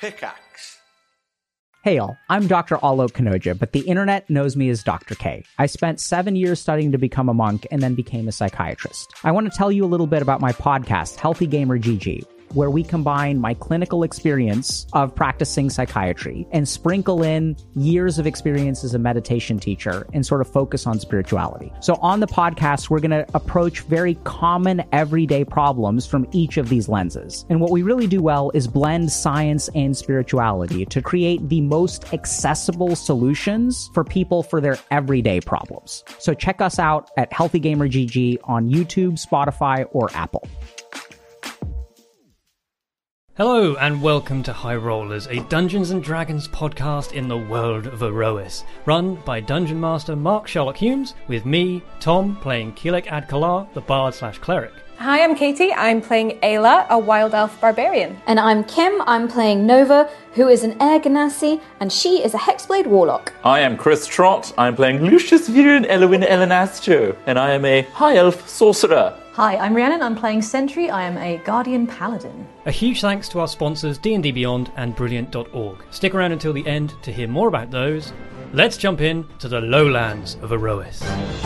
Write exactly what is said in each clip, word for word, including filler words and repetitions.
Pickaxe. Hey y'all, I'm Doctor Alok Kanoja, but the internet knows me as Doctor K. I spent seven years studying to become a monk and then became a psychiatrist. I want to tell you a little bit about my podcast, Healthy Gamer G G, where we combine my clinical experience of practicing psychiatry and sprinkle in years of experience as a meditation teacher and sort of focus on spirituality. So on the podcast, we're going to approach very common everyday problems from each of these lenses. And what we really do well is blend science and spirituality to create the most accessible solutions for people for their everyday problems. So check us out at Healthy Gamer G G on YouTube, Spotify, or Apple. Hello and welcome to High Rollers, a Dungeons and Dragons podcast in the world of Erois, run by Dungeon Master Mark Sherlock Humes, with me, Tom, playing Keelek Adkalar, the bard slash cleric. Hi, I'm Katie. I'm playing Ayla, a wild elf barbarian. And I'm Kim. I'm playing Nova, who is an Air Ganassi, and she is a Hexblade warlock. I am Chris Trott. I'm playing Lucius Viren Elwin Elenastro, and I am a high elf sorcerer. Hi, I'm Rhiannon. I'm playing Sentry. I am a Guardian Paladin. A huge thanks to our sponsors D and D Beyond and Brilliant dot org. Stick around until the end to hear more about those. Let's jump in to the lowlands of Erois.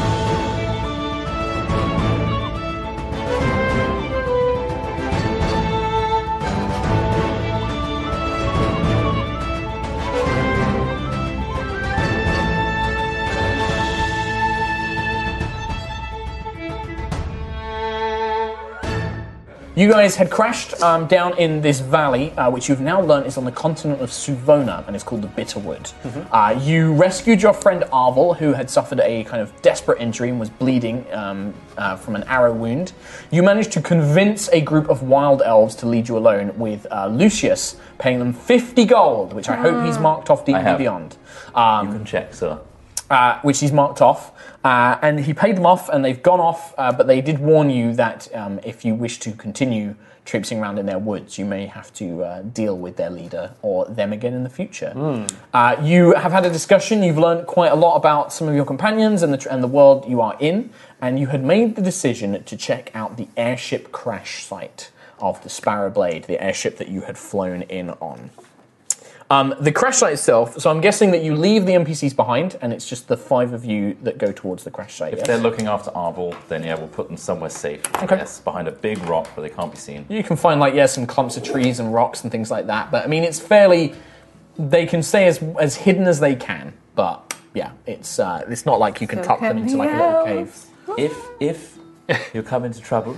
You guys had crashed um, down in this valley, uh, which you've now learned is on the continent of Suvona, and it's called the Bitterwood. Mm-hmm. Uh, you rescued your friend Arvel, who had suffered a kind of desperate injury and was bleeding um, uh, from an arrow wound. You managed to convince a group of wild elves to lead you alone, with uh, Lucius paying them fifty gold, which I hope he's marked off D and D Beyond. Um, you can check, sir. Uh, which he's marked off. Uh, and he paid them off, and they've gone off, uh, but they did warn you that um, if you wish to continue traipsing around in their woods, you may have to uh, deal with their leader or them again in the future. Mm. Uh, you have had a discussion, you've learned quite a lot about some of your companions and the, and the world you are in, and you had made the decision to check out the airship crash site of the Sparrow Blade, the airship that you had flown in on. Um, the crash site itself, so I'm guessing that you leave the N P Cs behind, and it's just the five of you that go towards the crash site. If yes? they're looking after Arvel, then yeah, we'll put them somewhere safe. Okay. Yes, behind a big rock where they can't be seen. You can find, like, yeah, some clumps of trees and rocks and things like that, but, I mean, it's fairly... They can stay as as hidden as they can, but, yeah, it's uh, it's not like you can so tuck can them into, like, a little cave. If, if you come into trouble,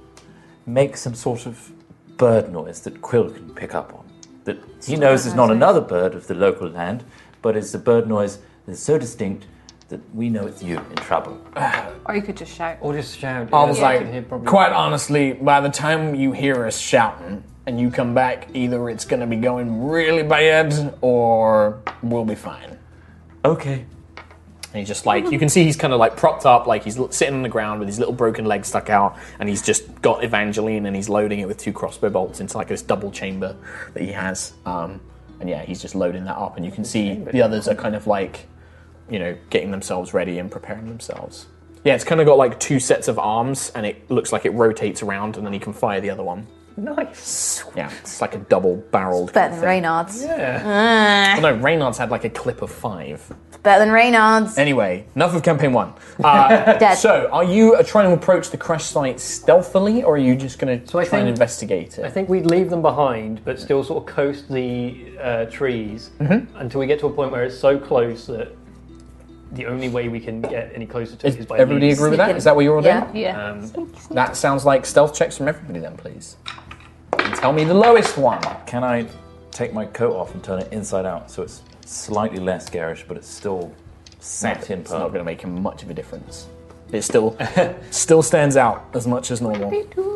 make some sort of bird noise that Quill can pick up on. That he knows is not another bird of the local land, but it's a bird noise that's so distinct that we know it's you in trouble. Or you could just shout. Or just shout. I was like, quite honestly, by the time you hear us shouting and you come back, either it's going to be going really bad or we'll be fine. Okay. And he's just like, you can see he's kind of like propped up, like he's sitting on the ground with his little broken leg stuck out, and he's just got Evangeline and he's loading it with two crossbow bolts into like this double chamber that he has. Um, and yeah, he's just loading that up, and you can see the others are kind of like, you know, getting themselves ready and preparing themselves. Yeah, it's kind of got like two sets of arms, and it looks like it rotates around, and then he can fire the other one. Nice. Yeah, it's like a double-barreled. It's better than Reynard's. Yeah. Uh. Well, no, Reynard's had like a clip of five. It's better than Reynard's. Anyway, enough of campaign one. Uh, Dead. So, are you uh, trying to approach the crash site stealthily, or are you just going to so try think, and investigate it? I think we'd leave them behind, but still sort of coast the uh, trees mm-hmm. until we get to a point where it's so close that the only way we can get any closer to is, it is by everybody agree with that? Is that what you're all yeah. doing? Yeah. Um, that sounds like stealth checks from everybody then, please. And tell me the lowest one. Can I take my coat off and turn it inside out so it's slightly less garish, but it's still set in It's not perm? going to make much of a difference. It still still stands out as much as normal.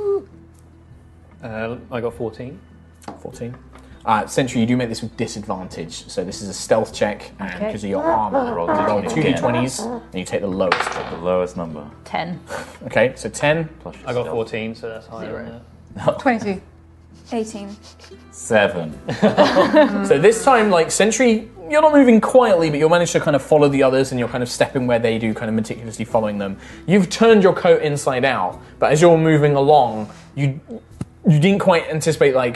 uh, I got fourteen. fourteen. Uh, Sentry, you do make this with disadvantage, so this is a stealth check, and because Okay. of your armor, Roll you roll d two twenty d twenties, and you take the lowest. The lowest number. Ten. Okay, so ten. Plus your I got stealth. fourteen, so that's higher. Zero. Right? twenty-two. eighteen. Seven. So this time, like, Sentry, you're not moving quietly, but you'll manage to kind of follow the others, and you're kind of stepping where they do, kind of meticulously following them. You've turned your coat inside out, but as you're moving along, you you didn't quite anticipate, like,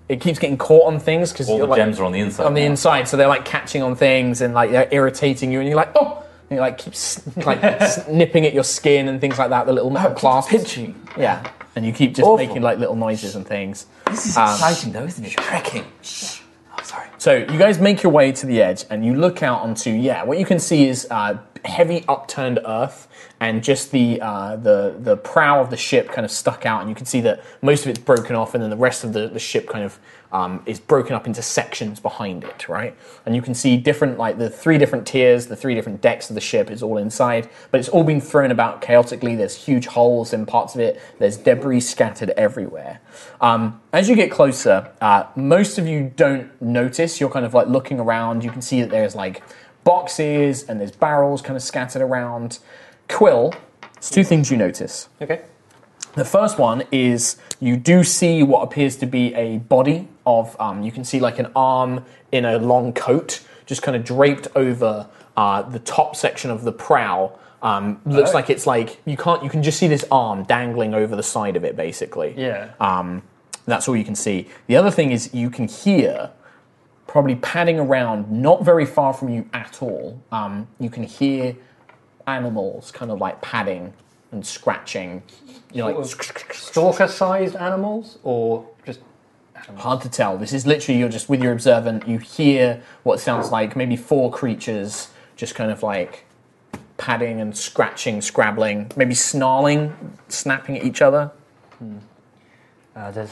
it keeps getting caught on things because All the like, gems are on the inside. on the now. inside, so they're like catching on things and like they're irritating you, and you're like, oh, and you like keep s- like s- nipping at your skin and things like that. The little metal Oh, clasps, pinching. yeah, and you keep just Awful. making like little noises and things. This is Um, exciting, though, isn't it? Trekking. Oh, sorry. So you guys make your way to the edge, and you look out onto yeah. What you can see is uh, heavy upturned earth, and just the uh, the the prow of the ship kind of stuck out, and you can see that most of it's broken off, and then the rest of the, the ship kind of um, is broken up into sections behind it, right? And you can see different like the three different tiers, the three different decks of the ship is all inside, but it's all been thrown about chaotically. There's huge holes in parts of it. There's debris scattered everywhere. Um, as you get closer, uh, most of you don't notice. You're kind of like looking around. You can see that there's like boxes and there's barrels kind of scattered around. Quill, there's two things you notice. Okay. The first one is you do see what appears to be a body of, um, you can see like an arm in a long coat, just kind of draped over uh, the top section of the prow. Um, looks Oh. like it's like, you can't, you can just see this arm dangling over the side of it, basically. Yeah. Um, that's all you can see. The other thing is you can hear, probably padding around, not very far from you at all, um, you can hear animals kind of like padding and scratching. You know, like Stalker-sized animals, or just animals? hard to tell. This is literally you're just with your observant. You hear what sounds like maybe four creatures just kind of like padding and scratching, scrabbling, maybe snarling, snapping at each other. Uh, there's.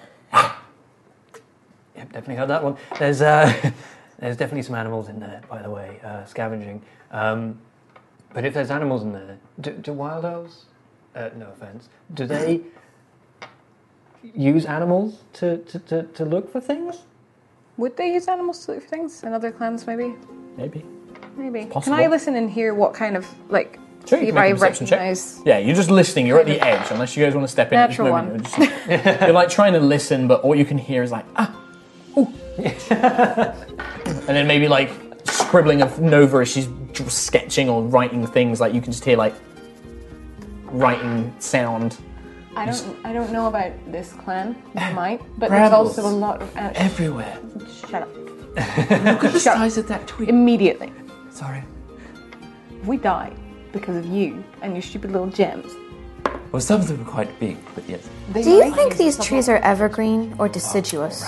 Yep, definitely heard that one. There's uh, there's definitely some animals in there, by the way, uh, scavenging. Um, but if there's animals in there, do, do wild elves? Uh, no offense. Do they use animals to, to, to, to look for things? Would they use animals to look for things in other clans, maybe? Maybe. Maybe. Possible. Can I listen and hear what kind of, like, Sure, see you if can make I a perception check. recognise... Yeah, you're just listening. You're at the edge, unless you guys want to step in. at this Natural moment. You're, just- you're like trying to listen, but all you can hear is like ah, ooh, and then maybe like scribbling of Nova as she's sketching or writing things. Like you can just hear like writing sound. I don't I don't know about this clan. You might. But Brambles. there's also a lot of... Uh, Everywhere. shut up. Look at the size of that twig. Immediately. Sorry. If we die because of you and your stupid little gems... Well, some of them are quite big, but yes. Do you think these trees are evergreen or deciduous?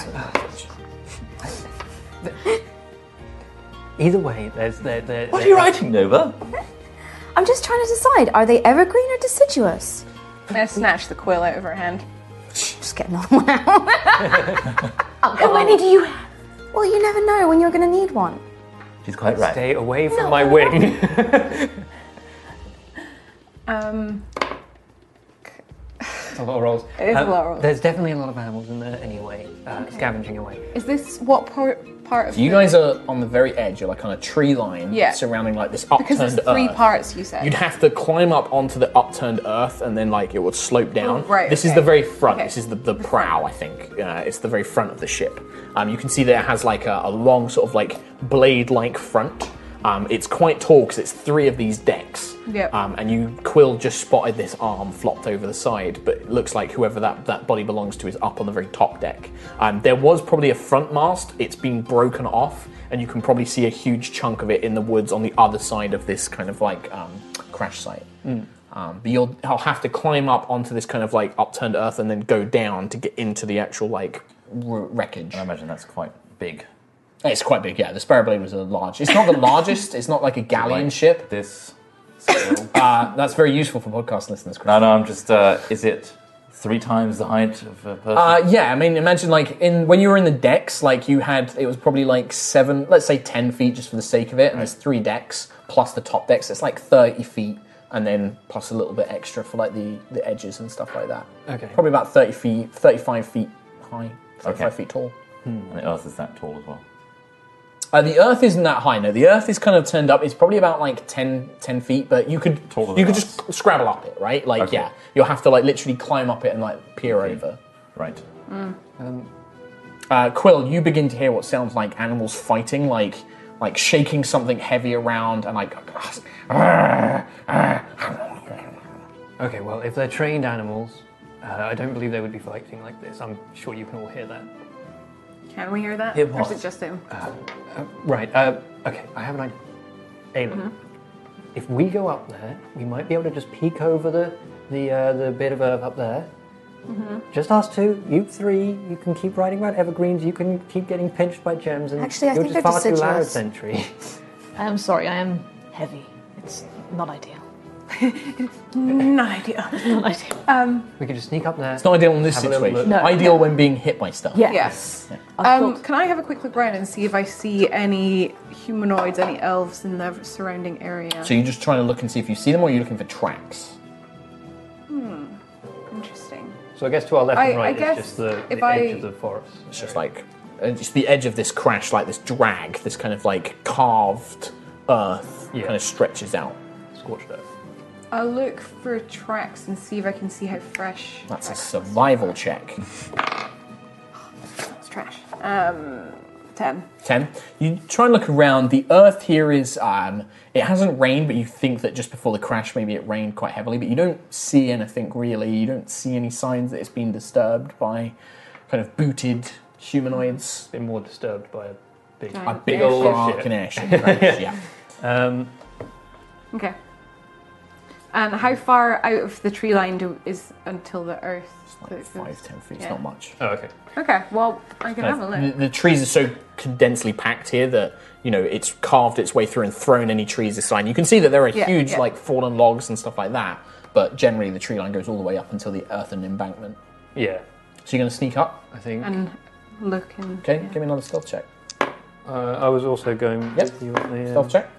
Either way, there's there. there What are there- you writing, Nova? I'm just trying to decide, are they evergreen or deciduous? I snatched the quill out of her hand. Just get another one out. How many do you have? Well, you never know when you're going to need one. She's quite right. Stay away from my wing. Um, It's a lot of rolls. It is a Um, lot of rolls. There's definitely a lot of animals in there anyway, uh, scavenging away. is this what part, part of... You the- guys are on the very edge. You're like on a tree line Yeah. surrounding like this Because upturned there's three earth. parts, you said. You'd have to climb up onto the upturned earth, and then like it would slope down. Oh, right, This is okay. the very front. Okay. This is the, the prow, I think. Uh, it's the very front of the ship. Um, you can see that it has like a, a long sort of like blade-like front. Um, it's quite tall because it's three of these decks. Yep. Um, and you, Quill, just spotted this arm flopped over the side, but it looks like whoever that, that body belongs to is up on the very top deck. Um, there was probably a front mast. It's been broken off, and you can probably see a huge chunk of it in the woods on the other side of this kind of like um, crash site. Um, but you'll I'll have to climb up onto this kind of like upturned earth and then go down to get into the actual like r- wreckage. I imagine that's quite big. It's quite big, yeah. The Sparrow Blade was a large. It's not the largest. It's not like a galleon Like ship. This. scale. Uh, that's very useful for podcast listeners, Chris. no, no, I'm just. Uh, is it three times the height of a person? Uh, yeah, I mean, imagine like in when you were in the decks, like you had it was probably like seven, let's say ten feet, just for the sake of it. And there's three decks plus the top decks. It's like thirty feet, and then plus a little bit extra for like the, the edges and stuff like that. Okay. Probably about thirty feet, thirty-five feet high, thirty-five Okay. feet tall. And the Earth is that tall as well. Uh, the Earth isn't that high. No, the Earth is kind of turned up. It's probably about like ten, ten feet, but you could Taller you than could us. just scrabble up it, right? Like Okay. yeah, you'll have to like literally climb up it and like peer Okay. over. Right. Uh, Quill, you begin to hear what sounds like animals fighting, like like shaking something heavy around and like. Okay, well, if they're trained animals, uh, I don't believe they would be fighting like this. I'm sure you can all hear that. Can we hear that? Hear Or is what? it just him? Uh, right. Uh, okay. I have an idea. Aelin, Mm-hmm. if we go up there, we might be able to just peek over the the uh, the bit of earth up there. Mm-hmm. Just us two, you three. You can keep riding around evergreens. You can keep getting pinched by gems. And Actually, I you're think just they're far too loud, deciduous. Sentry. I am sorry, I am heavy. It's not ideal. Not ideal. Not ideal. Um, We can just sneak up there. It's not ideal in this Have a little situation. look. No. Ideal when being hit by stuff. Yeah. yes. I Um, thought- can I have a quick look around and see if I see any humanoids, any elves in the surrounding area? So you're just trying to look and see if you see them, or you're looking for tracks? Interesting. So I guess to our left I- and right I guess is just the, if the edge I- of the forest. It's just like it's just the edge of this crash, like this drag, this kind of like carved earth, Yeah. kind of stretches out. Scorched earth. I'll look for tracks and see if I can see how fresh. That's a tracks- survival check. That's trash. Um, ten. Ten. You try and look around. The earth here is um, it hasn't rained, but you think that just before the crash, maybe it rained quite heavily. But you don't see anything really. You don't see any signs that it's been disturbed by kind of booted humanoids. Been more disturbed by a big. Giant A big airship. old Arcan airship. Right? Yeah. Um, Okay. And how far out of the tree line do, is until the earth? It's like that it five, goes? ten feet. It's Yeah. not much. oh, okay. Okay, well, I can have a The, look. the trees are so condensely packed here that you know it's carved its way through and thrown any trees aside. You can see that there are Yeah, huge yeah. like fallen logs and stuff like that, but generally the tree line goes all the way up until the earthen embankment. Yeah, So you're going to sneak up. I think. And look and. Okay, yeah. give me another stealth check. Uh, I was also going Yep. with you on the. Stealth check.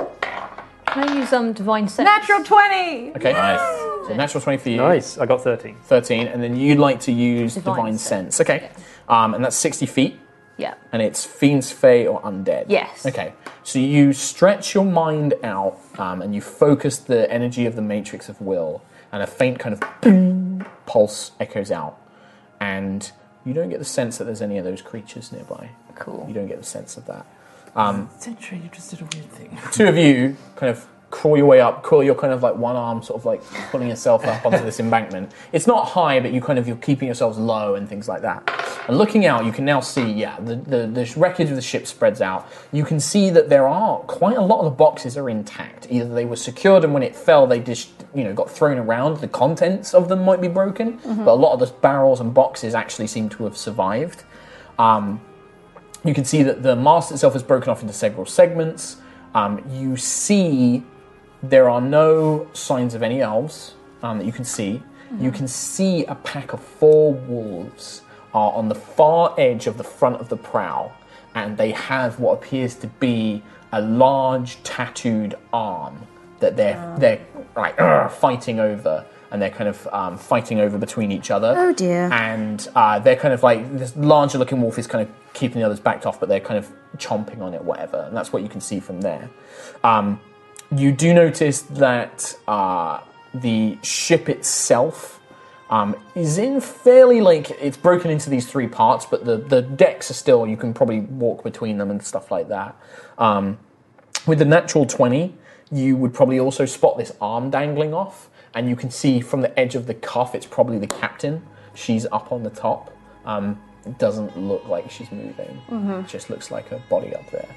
Can I use um, divine sense? Natural twenty! Okay. Nice. So natural twenty for you. Nice. I got thirteen. thirteen, and then you'd like to use Divine divine, sense. sense. Okay. Um, and that's sixty feet, Yeah. and it's fiends, fae, or undead. Yes. Okay. So you stretch your mind out, um, and you focus the energy of the matrix of will, and a faint kind of boom pulse echoes out, and you don't get the sense that there's any of those creatures nearby. Cool. You don't get the sense of that. Um, Sentry, you just did a weird thing. two of you kind of crawl your way up, crawl your kind of like one arm sort of like pulling yourself up onto this embankment. It's not high, but you kind of, you're keeping yourselves low and things like that. And looking out, you can now see, yeah, the, the, the wreckage of the ship spreads out. You can see that there are, quite a lot of the boxes are intact. Either they were secured and when it fell, they just, you know, got thrown around. The contents of them might be broken, but a lot of the barrels and boxes actually seem to have survived. Um, You can see that the mast itself is broken off into several segments. Um, you see there are no signs of any elves um, that you can see. You can see a pack of four wolves are on the far edge of the front of the prow, and they have what appears to be a large tattooed arm that they're they're like "Argh," fighting over. And they're kind of um, fighting over between each other. Oh, dear. And uh, they're kind of like, this larger looking wolf is kind of keeping the others backed off, but they're kind of chomping on it, whatever. And that's what you can see from there. Um, you do notice that uh, the ship itself um, is in fairly, like, it's broken into these three parts, but the, the decks are still, you can probably walk between them and stuff like that. Um, with the natural twenty, you would probably also spot this arm dangling off. And you can see from the edge of the cuff, it's probably the captain. She's up on the top. Um, it doesn't look like she's moving. It just looks like a body up there.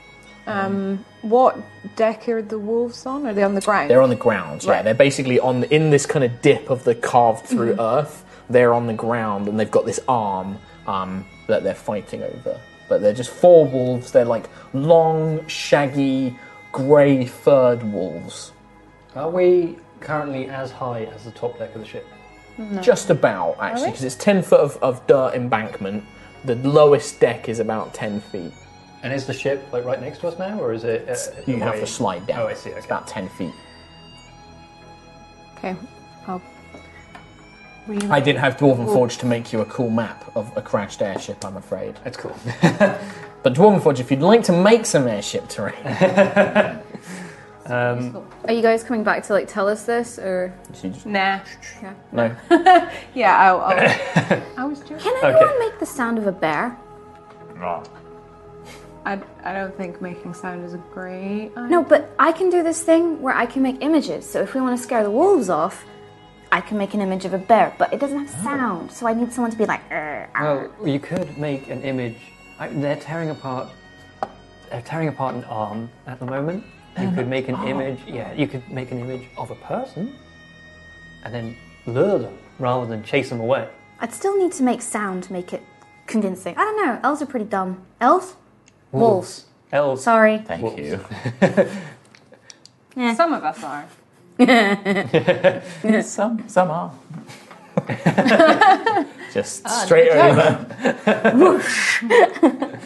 Um, what deck are the wolves on? Are they on the ground? They're on the ground. Yeah, Right. they're basically on the, in this kind of dip of the carved through earth. They're on the ground, and they've got this arm um, that they're fighting over. But they're just four wolves. They're like long, shaggy, grey furred wolves. Are we currently as high as the top deck of the ship? Just about, actually, because it's ten foot of, of dirt embankment. The lowest deck is about ten feet. And is the ship like right next to us now, or is it? Uh, You have away? to slide down. Oh, I see. It's Okay. about ten feet. Okay. I'll I didn't have Dwarven Forge to make you a cool map of a crashed airship, I'm afraid. That's cool. But Dwarven Forge, if you'd like to make some airship terrain, um, Are you guys coming back to like tell us this or? you just, Nah. no. Yeah, I'll. I'll I was joking. Can anyone make the sound of a bear? I, I don't think making sound is a great idea. No, but I can do this thing where I can make images. So if we want to scare the wolves off, I can make an image of a bear, but it doesn't have sound. So I need someone to be like, "Arr, arr." well, you could make an image I, they're tearing apart. They're tearing apart an arm at the moment. You could make an image. Yeah, you could make an image of a person, and then lure them rather than chase them away. I'd still need to make sound to make it convincing. I don't know. Elves are pretty dumb. Elves? Wolves. Elves. Sorry. Thank Wolves. you. Yeah. Some of us are. some, some are. Just Ah, straight good over.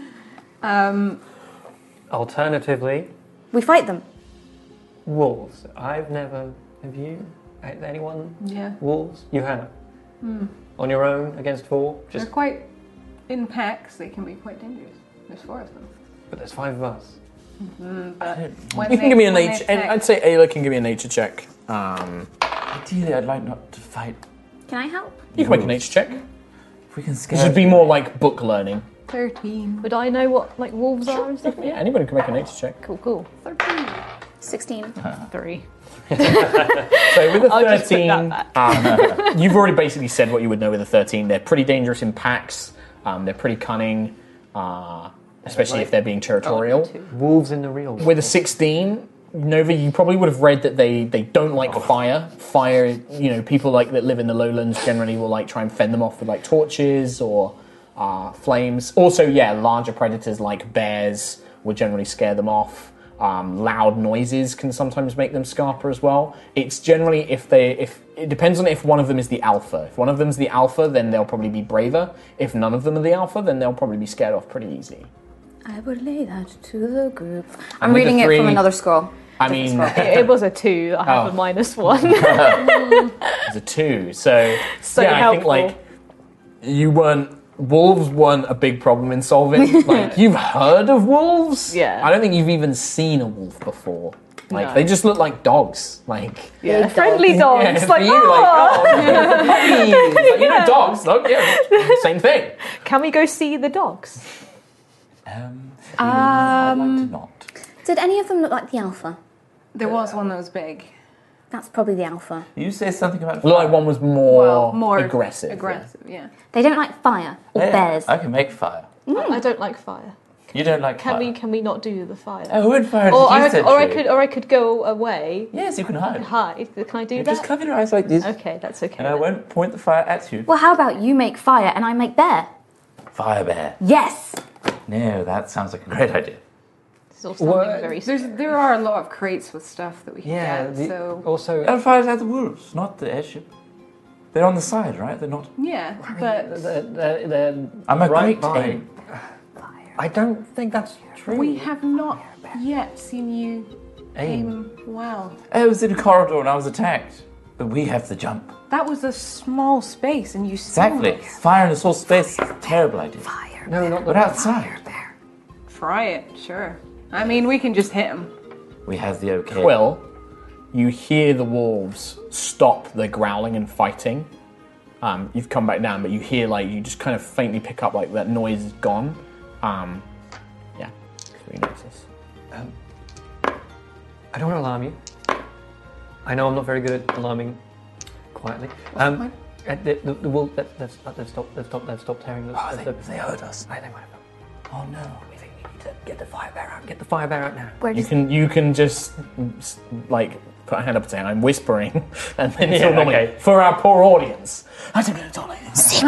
Um, Alternatively, We fight them. wolves. I've never. Have you? Anyone? yeah. Wolves? You have. On your own against four? They're Just. quite, in packs, they can be quite dangerous. There's four of them. But there's five of us. But when You they, can give me a when nature. they And attack- I'd say Ayla can give me a nature check. Um, Ideally, I'd like not to fight. Can I help? you can make a nature check. If we can scare. This would be more like book learning. thirteen. Would I know what like wolves are and stuff? Yeah, anybody can make a nature check. Cool, cool. thirteen. sixteen. Three. So with a I'll just put thirteen, that um, you've already basically said what you would know with a thirteen. They're pretty dangerous in packs. Um, they're pretty cunning, uh, especially if they're being territorial. Wolves in the real world. With a sixteen, Nova, you probably would have read that they, they don't like fire. Fire, you know, people like that live in the lowlands generally will like try and fend them off with like torches or uh, flames. Also, yeah, larger predators like bears would generally scare them off. Um, loud noises can sometimes make them scarper as well. It's generally if they if it depends on if one of them is the alpha. If one of them's the alpha, then they'll probably be braver. If none of them are the alpha, then they'll probably be scared off pretty easy. I would lay that to the group. I'm with the reading it three- from another scroll. I mean, It, it was a two. I have Oh. a minus one. it's a two. So, So yeah, I think helpful. like you weren't wolves weren't a big problem in solving. Like you've heard of wolves? Yeah. I don't think you've even seen a wolf before. Like No. they just look like dogs. Like yeah, Big friendly dogs. dogs. yeah, for like, you, "Oh, like, oh, puppies. Like, you know, dogs. Look, yeah, same thing. can we go see the dogs? Um, I'd like to not. Did any of them look like the alpha? There was one that was big. That's probably the alpha. You say something about. Look like one was more, Well, more aggressive. Aggressive, yeah. They don't like fire or Yeah, bears. I can make fire. I don't like fire. You don't like Can fire. we? Can we not do the fire? Oh, when fire or, did you I, set or I true? could, or I could go away. Yes, you can hide. Hide. Can I do You that? just cover your eyes like this, Okay, that's okay. and I won't point the fire at you. Well, how about you make fire and I make bear? Fire bear. Yes! No, that sounds like a great idea. This is all sounding What? very. There's, there are a lot of crates with stuff that we can Yeah. get, The, so... Also, And fires at the wolves, not the airship. They're on the side, right? They're not. Yeah, but they're, they're, they're I'm a right great by. aim. I don't think that's true. we have not yet seen you Aim. aim well. I was in a corridor and I was attacked, but we have the jump. That was a small space and you Exactly. saw us. Fire in a small space is a terrible idea. Fire. No, not the. But outside, Try it, sure. I mean, we can just hit him. we have the okay. Quill, you hear the wolves stop their growling and fighting. Um, you've come back down, but you hear like you just kind of faintly pick up like that noise is gone. Um, yeah, three notices. Um, I don't want to alarm you. I know I'm not very good at alarming quietly. Um, uh, the, the, the wolf. That, that's, uh, they've stopped. They've stopped. They've stopped tearing the. Oh, the, they, the they heard us. Right, they might have. Oh no. We think we need to get the fire bear out. Get the fire bear out now. Where You does can you can just s- like put a hand up and say I'm whispering, and then Yeah, yeah, normally okay. for our poor audience. I don't know, Dolly.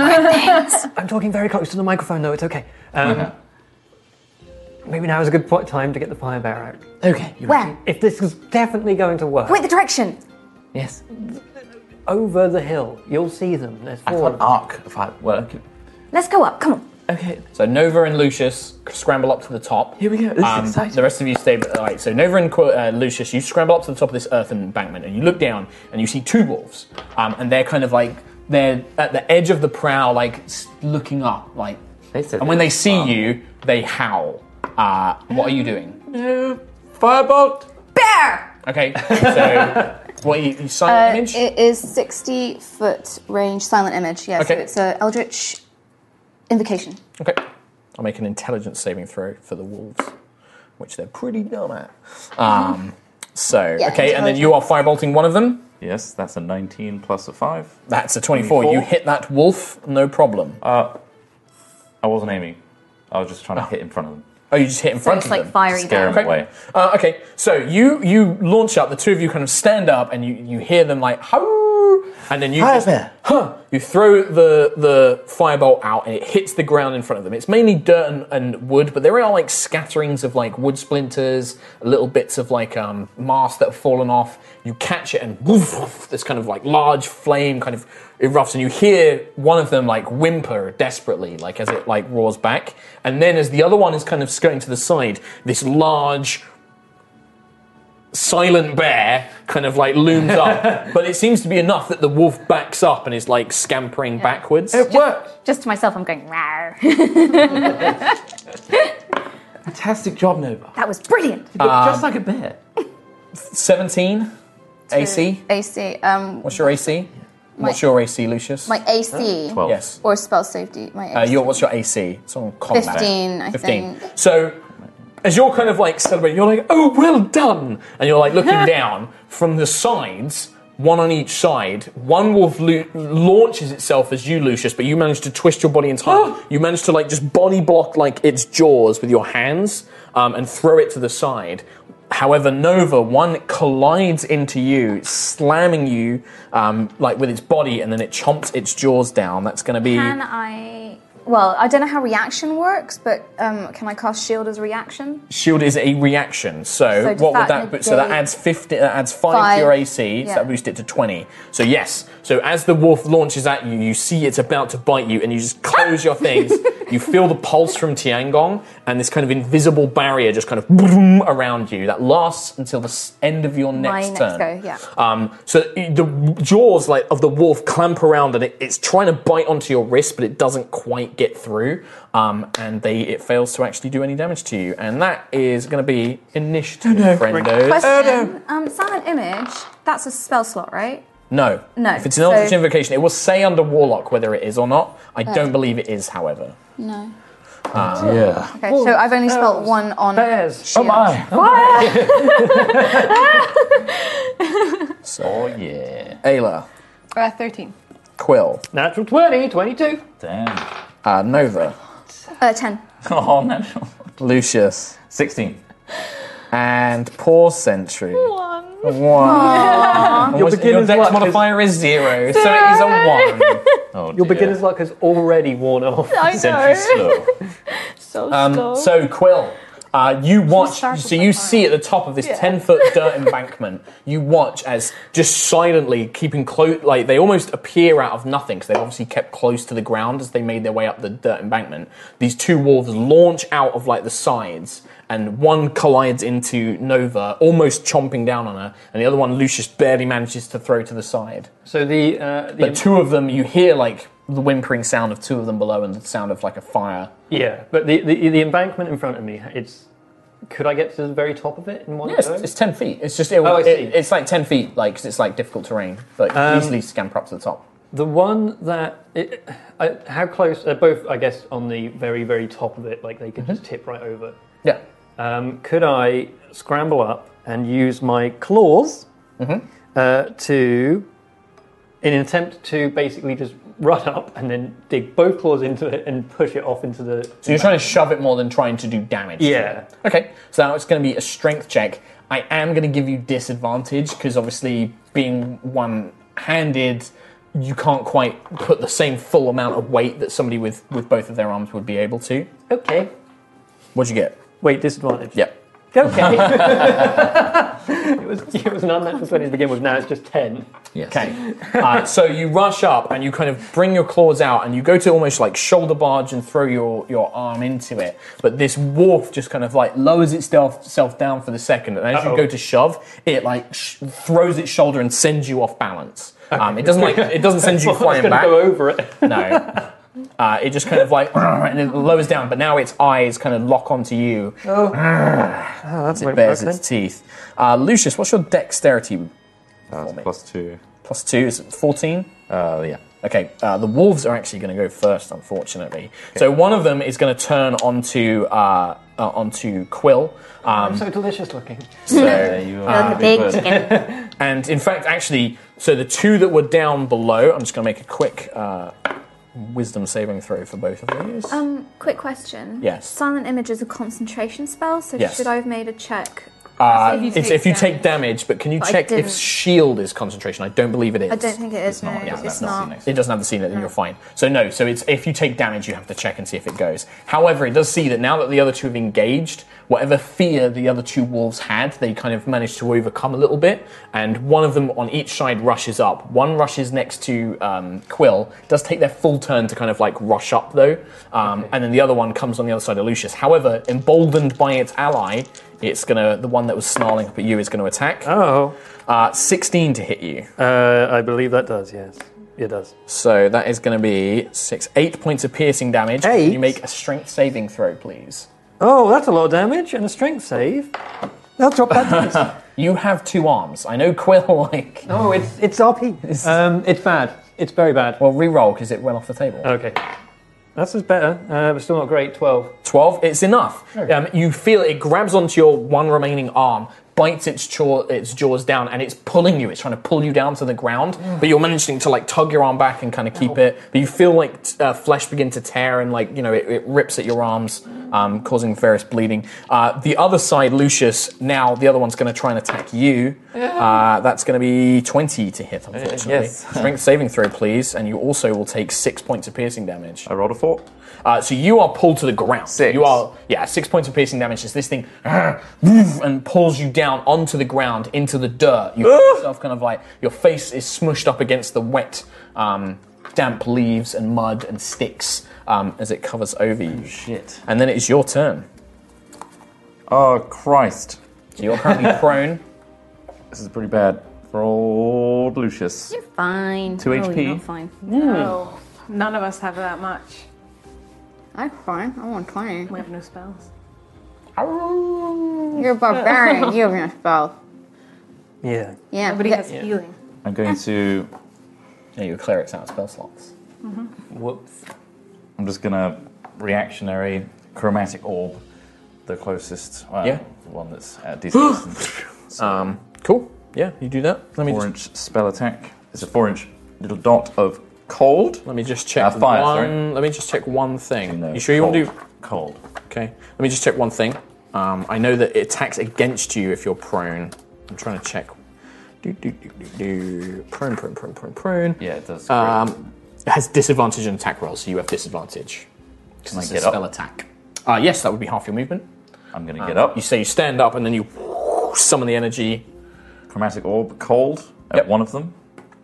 I'm talking very close to the microphone, though. It's okay. Um, Maybe now is a good point time to get the fire bear out. Okay. You Where? If this is definitely going to work, Wait, the direction! Yes. over the hill, you'll see them. There's I four. thought arc. If I well, okay. Let's go up, come on. Okay. So Nova and Lucius scramble up to the top. Here we go. This Um, is exciting. the rest of you stay. Alright, so Nova and Qu- uh, Lucius, you scramble up to the top of this earthen embankment, and you look down, and you see two wolves, um, and they're kind of like they're at the edge of the prow, like s- looking up, like. They said And when they see um, you, they howl. Uh, what are you doing? No. Firebolt. Bear! Okay, so what you, you silent Uh, image? it is sixty foot range silent image, yeah, so Okay. it's a Eldritch invocation. Okay, I'll make an intelligence saving throw for the wolves, which they're pretty dumb at. Um, so Yeah, okay, and then you are firebolting one of them. Yes, that's a nineteen plus a five. That's a twenty-four. You twenty-four. hit that wolf, no problem. Uh, I wasn't aiming. I was just trying to hit in front of them. Oh, you just hit in So front it's of like them. fiery Scare down. them away. Uh, okay, so you you launch up. The two of you kind of stand up, and you, you hear them like "Hoo!" and then you Hi just, there. huh, you throw the the firebolt out, and it hits the ground in front of them. It's mainly dirt and, and wood, but there are like scatterings of like wood splinters, little bits of like um, mast that have fallen off. You catch it, and woof, woof, this kind of like large flame kind of erupts, and you hear one of them like whimper desperately, like as it like roars back, and then as the other one is kind of skirting to the side, this large silent bear kind of like looms up, but it seems to be enough that the wolf backs up and is like scampering backwards. It worked. Just to myself, I'm going, rawr. Fantastic job, Nova. That was brilliant. You look just like a bear. seventeen A C. A C. Um, What's your A C? What's your A C, Lucius? my A C. twelve. Yes. Or spell safety. My Uh, A C. your, what's your A C? It's on combat. fifteen, I fifteen. think. So, as you're kind of like celebrating, you're like, oh, well done. And you're like looking down from the sides, one on each side. One wolf lo- launches itself as you, Lucius, but you manage to twist your body in time. You manage to like just body block like its jaws with your hands um, and throw it to the side. However, Nova, one collides into you, slamming you um, like with its body, and then it chomps its jaws down. That's going to be. Can I... Well, I don't know how reaction works, but um, can I cast shield as a reaction? Shield is a reaction, so, So does what would that that? But so that negate- adds fifty. That adds five, Five, to your A C. So yeah. that boosts it to twenty. So yes. So as the wolf launches at you, you see it's about to bite you, and you just close your things. You feel the pulse from Tiangong, and this kind of invisible barrier just kind of boom around you. That lasts until the s- end of your My next next turn. go, yeah. Um, so the jaws like of the wolf clamp around, and it, it's trying to bite onto your wrist, but it doesn't quite get through. Um, and they it fails to actually do any damage to you, and that is going to be initiative, friendos. Question. Um, silent image, that's a spell slot, right? No, No, If it's an Eldritch so- Invocation, it will say under Warlock whether it is or not. I don't believe it is, however. No. Yeah. Okay, so I've only spelled one on Bears. Oh my. So, Oh yeah. Ayla, Uh, thirteen. Quill, Natural twenty, twenty-two. Damn. uh, Nova, Uh, ten. Oh no. Lucius, Sixteen. and poor Sentry. One. One. Your, your beginner's dex luck modifier is zero, so it is a one. Oh, Your dear. beginner's luck has already worn off. I Sentry know. slow. So Um, slow. so Quill, uh, you watch. start So with you my see at the top of this ten-foot dirt embankment. You watch as just silently keeping close. Like they almost appear out of nothing because they've obviously kept close to the ground as they made their way up the dirt embankment. These two wolves launch out of like the sides, and one collides into Nova, almost chomping down on her, and the other one Lucius barely manages to throw to the side. So the uh, the But two of them, you hear like the whimpering sound of two of them below, and the sound of like a fire. yeah, but the, the the embankment in front of me, it's. Could I get to the very top of it in one Yeah, it's, go? it's ten feet. It's just it, Oh, I see. it, it's like ten feet, like 'cause it's like difficult terrain, but you can Um, easily scamper up to the top. The one that, it, I, how close? They're both, I guess, on the very, very top of it. Like they could just tip right over. Yeah. Um, could I scramble up and use my claws uh, to, in an attempt to basically just run up and then dig both claws into it and push it off into the. So you're trying to shove it more than trying to do damage. to Yeah. it. Okay. So now it's going to be a strength check. I am going to give you disadvantage because obviously being one-handed, you can't quite put the same full amount of weight that somebody with with both of their arms would be able to. Okay. What'd you get? Wait, disadvantage. Yep. Okay. it was it was an unnatural twenty to begin with. Now it's just ten. Yes. Okay. Uh, so you rush up and you kind of bring your claws out and you go to almost like shoulder barge and throw your, your arm into it. But this wolf just kind of like lowers itself self down for the second. And as Uh-oh. you go to shove, it like sh- throws its shoulder and sends you off balance. Um, it doesn't like it doesn't send you I was flying going to back. go over it. No. Uh, it just kind of like and it lowers down, but now its eyes kind of lock onto you. Oh, that's It bares its teeth. Uh, Lucius, what's your dexterity? Uh, plus two. Plus two is it fourteen? Uh, yeah. Okay, uh, the wolves are actually going to go first, unfortunately. So one of them is going to turn onto uh, uh, onto Quill. Um, so delicious looking. so, There you Like are. a big chicken. and in fact, actually, so the two that were down below, I'm just going to make a quick uh, wisdom saving throw for both of these. Um, quick question. Yes. Silent Image is a concentration spell, so Yes. should I have made a check? Uh, if you it's take if you take damage. damage, but can you But I check if didn't. shield is concentration? I don't believe it is. I don't think it is. No, not, yeah, it's that's not. not It doesn't have the scene, then you're fine. So no, so it's if you take damage, you have to check and see if it goes. However, it does see that now that the other two have engaged, whatever fear the other two wolves had, they kind of managed to overcome a little bit, and one of them on each side rushes up. One rushes next to um, Quill, does take their full turn to kind of like rush up though, um, and then the other one comes on the other side of Lucius. However, emboldened by its ally, it's gonna the one that was snarling up at you is going to attack. Oh, Uh, sixteen to hit you. uh, I believe that does. Yes, it does. So that is going to be six, eight points of piercing damage. Eight? Can you make a strength saving throw, please? Oh, that's a lot of damage and a strength save. I'll drop that dice. You have two arms. I know Quill, like... Oh, it's it's R P. Um, it's bad. It's very bad. Well, re-roll, because it went off the table. Okay, that's is better, uh, but still not great. Twelve. twelve, it's enough. Um, you feel it, it grabs onto your one remaining arm, bites its, jaw, its jaws down, and it's pulling you. It's trying to pull you down to the ground, but you're managing to like tug your arm back and kind of keep it. But you feel like t- uh, flesh begin to tear, and like you know it, it rips at your arms, um, causing various bleeding. Uh, the other side, Lucius. Now the other one's going to try and attack you. Uh, that's going to be twenty to hit, unfortunately. yes. Strength saving throw, please, and you also will take six points of piercing damage. I rolled a four. Uh, so you are pulled to the ground. Six. You are, yeah, six points of piercing damage as this thing uh, and pulls you down onto the ground, into the dirt. You feel yourself kind of like, your face is smushed up against the wet, um, damp leaves and mud and sticks um, as it covers over you. Shit. And then it is your turn. Oh, Christ. So you're currently prone. This is pretty bad for old Lucius. You're fine. Two Oh, H P. You're not fine. No, none of us have that much. I'm fine. I'm on twenty. We have no spells. You're a barbarian. You have no spell. Yeah. Yeah. Nobody but- has healing. I'm going to... Yeah, your cleric's out of spell slots. Whoops. I'm just going to reactionary chromatic orb the closest. Well, Yeah. The one that's at decent distance. Um, cool. Yeah, you do that. Let me Four just, inch spell attack. It's a four inch little dot of cold. let me just check Uh, fire, one. sorry. Let me just check one thing. No, you sure you want to do? cold? Cold. Okay. Let me just check one thing. Um, I know that it attacks against you if you're prone. I'm trying to check. Do, do, do, do, do. Prone, prone, prone, prone, prone. Yeah, it does. Um, it has disadvantage on attack rolls, so you have disadvantage. Can I It's a get spell up? attack. Uh, yes, that would be half your movement. I'm going to get up. You say you stand up and then you summon the energy. Chromatic orb, cold at Yep. one of them.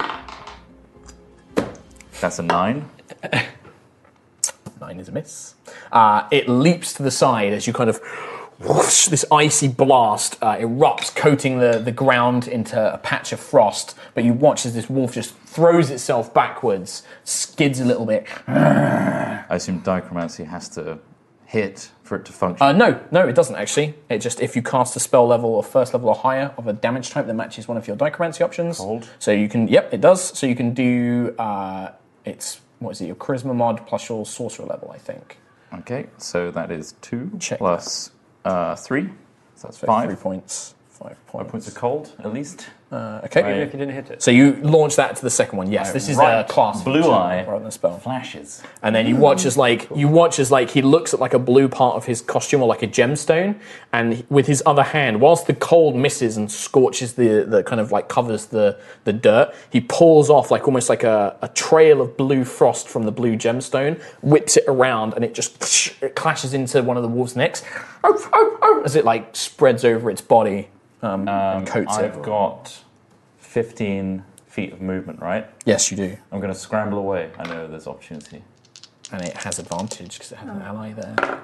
That's a nine. Nine is a miss. Uh, it leaps to the side as you kind of whoosh, this icy blast uh, erupts, coating the, the ground into a patch of frost. But you watch as this wolf just throws itself backwards, skids a little bit. I assume dichromancy has to hit for it to function. Uh, no, no, it doesn't actually. It just, if you cast a spell level or first level or higher of a damage type that matches one of your dichromancy options. Cold. So you can, yep, it does. So you can do, uh, it's, what is it, your charisma mod plus your sorcerer level, I think. Okay, so that is two Check plus uh, three. So that's So five. Three points. Five points. Five points of cold, at least. Uh, okay. Even if you didn't hit it. So you launch that to the second one. Yes, this is Right. a class Blue feature eye. rather than a spell. Flashes. And then you watch as like you watch as like he looks at like a blue part of his costume or like a gemstone, and he- with his other hand, whilst the cold misses and scorches the the kind of like covers the the dirt, he pulls off like almost like a, a trail of blue frost from the blue gemstone, whips it around, and it just it clashes into one of the wolf's necks as it like spreads over its body um, and coats I've it. got fifteen feet of movement, right? Yes, you do. I'm going to scramble away. I know there's opportunity. And it has advantage because it has an ally there.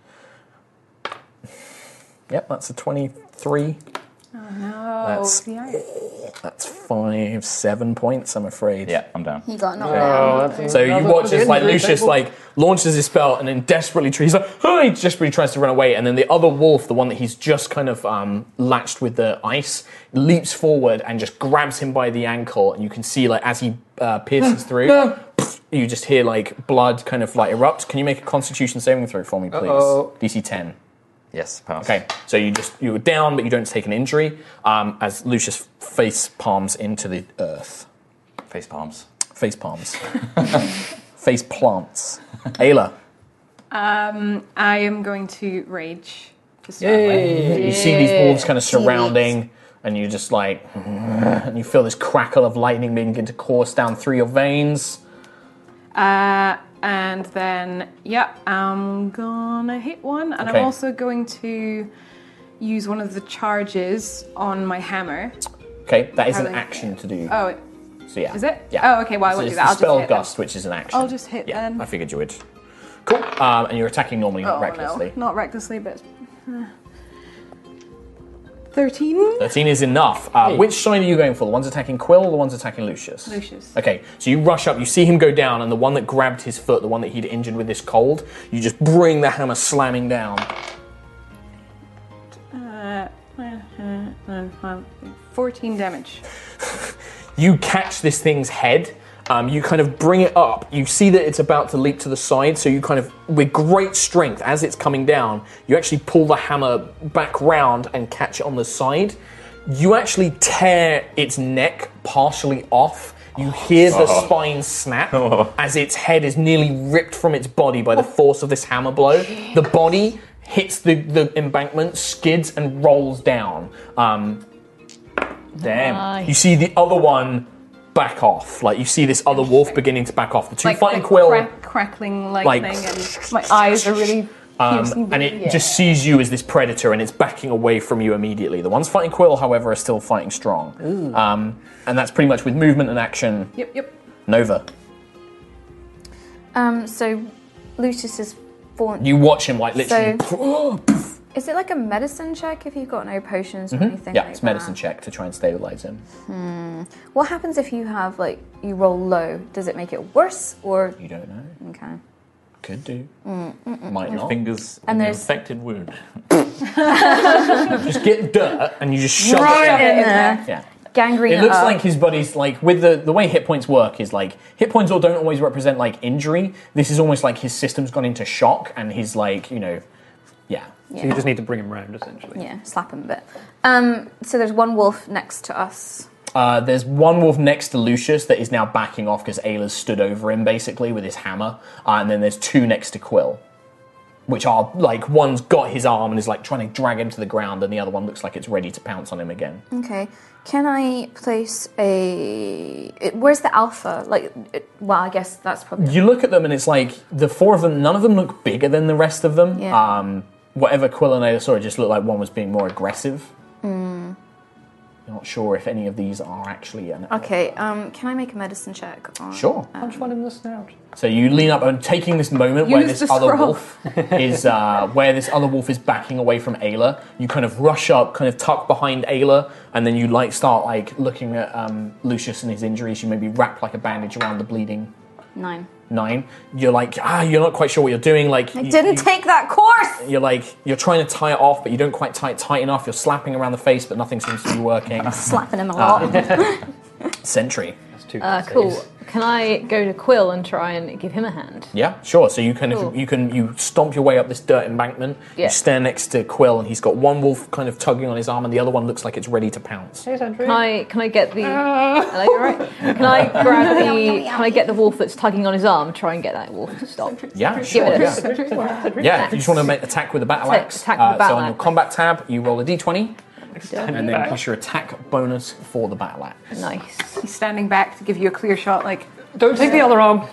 Yep, that's a twenty-three. No, That's- the ice. That's five, seven points, I'm afraid. Yeah, I'm down. He got knocked Oh, down. that's So you another watch as like injury Lucius table. like launches his spell and then desperately tries like oh, he desperately tries to run away, and then the other wolf, the one that he's just kind of um, latched with the ice, leaps forward and just grabs him by the ankle, and you can see like as he uh, pierces through, you just hear like blood kind of like erupt. Can you make a Constitution saving throw for me, please? Uh-oh. D C ten. Yes, pass. Okay, so you just you're down, but you don't take an injury. Um, as Lucius face palms into the earth, Face palms. face palms. face plants. Ayla. Um, I am going to rage to start with. Yay. You see these wolves kind of surrounding, and you just like, and you feel this crackle of lightning begin to course down through your veins. Uh, and then, yeah, I'm gonna hit one, and Okay. I'm also going to use one of the charges on my hammer. Okay, that is an Having- action to do. Oh, So yeah. is it? Yeah. Oh, okay, well, I So won't it's do that. the I'll spell just hit gust, which is an action. I'll just hit Yeah, then. I figured you would. Cool. Um, and you're attacking normally, not Oh, recklessly. no, not recklessly, but... uh, thirteen? thirteen is enough. Uh, which side are you going for? The ones attacking Quill or the ones attacking Lucius? Lucius. Okay, so you rush up, you see him go down, and the one that grabbed his foot, the one that he'd injured with this cold, you just bring the hammer slamming down. Uh, fourteen damage. You catch this thing's head, um, you kind of bring it up, you see that it's about to leap to the side, so you kind of, with great strength, as it's coming down, you actually pull the hammer back round and catch it on the side. You actually tear its neck partially off. You hear the Oh. spine snap as its head is nearly ripped from its body by the force of this hammer blow. The body hits the, the embankment, skids, and rolls down. Um, Damn. you see the other one back off. Like, you see this other wolf beginning to back off. The two Like, fighting like Quill, crack, crackling lightning, and my eyes are really piercing. um, and it just sees you as this predator, and it's backing away from you immediately. The ones fighting Quill, however, are still fighting strong. Um, and that's pretty much with movement and action. Yep, yep. Nova. Um, so Lucius is fallen. You watch him, like, literally... Is it like a medicine check if you've got no potions or Mhm. anything Yeah, like it's medicine that? check to try and stabilize him. Hmm. What happens if you have, like, you roll low? Does it make it worse or... You don't know. Okay. Could do. Mm, mm, mm, Might mm. not. Fingers And in the there's- infected wound. Just get dirt and you just shove Right it in there. Yeah. Gangrene It looks up. like his body's like, with the the way hit points work is like, hit points all don't always represent like injury. This is almost like his system's gone into shock and he's like, you know, yeah. So you just need to bring him round, essentially. Yeah, slap him a bit. Um, so there's one wolf next to us. Uh, there's one wolf next to Lucius that is now backing off because Ayla's stood over him basically with his hammer, uh, and then there's two next to Quill, which are like, one's got his arm and is like trying to drag him to the ground, and the other one looks like it's ready to pounce on him again. Okay. Can I place a... it- Where's the alpha? Like, it, well, I guess that's probably... You look at them and it's like the four of them, none of them look bigger than the rest of them. Yeah. Um, whatever Quill and Ayla saw, it just looked like one was being more aggressive. Mm. You're not sure if any of these are actually an Okay, um, can I make a medicine check? On, Sure. Punch one in the snout. So you lean up and taking this moment where Use this the other scroll. wolf is uh, where this other wolf is backing away from Ayla. You kind of rush up, kind of tuck behind Ayla, and then you like start like looking at um, Lucius and his injuries. You maybe wrap like a bandage around the bleeding Nine. nine. You're like, ah, you're not quite sure what you're doing. Like I you- didn't you- take that course! You're like, you're trying to tie it off, but you don't quite tie it tight enough. You're slapping around the face, but nothing seems to be working. Slapping him a lot. Sentry. That's two. Uh, cool. Can I go to Quill and try and give him a hand? Yeah, sure. So you kind of Cool. you can you stomp your way up this dirt embankment. Yeah. You stand next to Quill, and he's got one wolf kind of tugging on his arm, and the other one looks like it's ready to pounce. Hey, Sentry. Can I can I get the? Hello, you alright? Can I grab the? Can I get the wolf that's tugging on his arm? Try and get that wolf to stop. Yeah, sure. it a- Yeah, yeah. If you just want to make, attack with a battle Attack- axe, attack with uh, the battle so on your axe. combat tab, you roll a d twenty, and then back. plus your attack bonus for the battle axe. Nice. He's standing back to give you a clear shot, like, Don't take the other arm.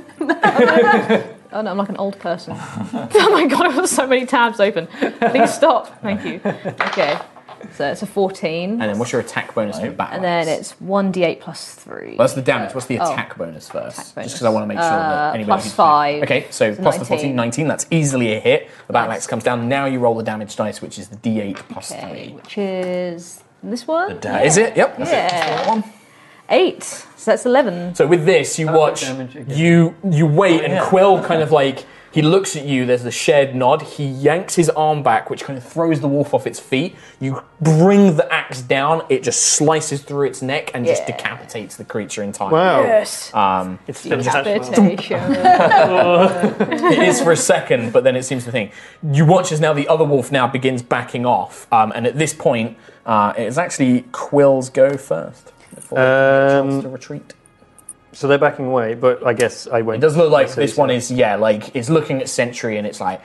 Oh no, I'm like an old person. Oh my god, I've got so many tabs open. Please stop. Thank you. Okay. So it's a fourteen. And then what's your attack bonus for your battle And then axe? it's one d eight plus three. Well, that's the damage. What's the Oh. attack bonus first? Attack bonus. Just because I want to make sure that Uh, anybody plus who's five. Okay, so So plus the nineteen. fourteen, nineteen. That's easily a hit. The battle Nice. axe comes down. Now you roll the damage dice, which is the d eight plus Okay, three. which is this one? The Uh, is it? Yep. That's it. Yeah. Just roll that one. Eight. So that's eleven. So with this, you Perfect watch, damage again. you you wait, and yeah. Quill kind of like, he looks at you, there's the shared nod, he yanks his arm back, which kind of throws the wolf off its feet. You bring the axe down, it just slices through its neck and just Yeah. decapitates the creature entirely. Wow. Yes. Um, It's still attached. Decapitation. it is for a second, but then it seems to think. You watch as now the other wolf now begins backing off, um, and at this point, uh, it is actually Quill's go first. Before he gets a chance Um, to retreat. So they're backing away, but I guess I won't. It does look like necessarily this one see is, yeah, like it's looking at Sentry and it's like,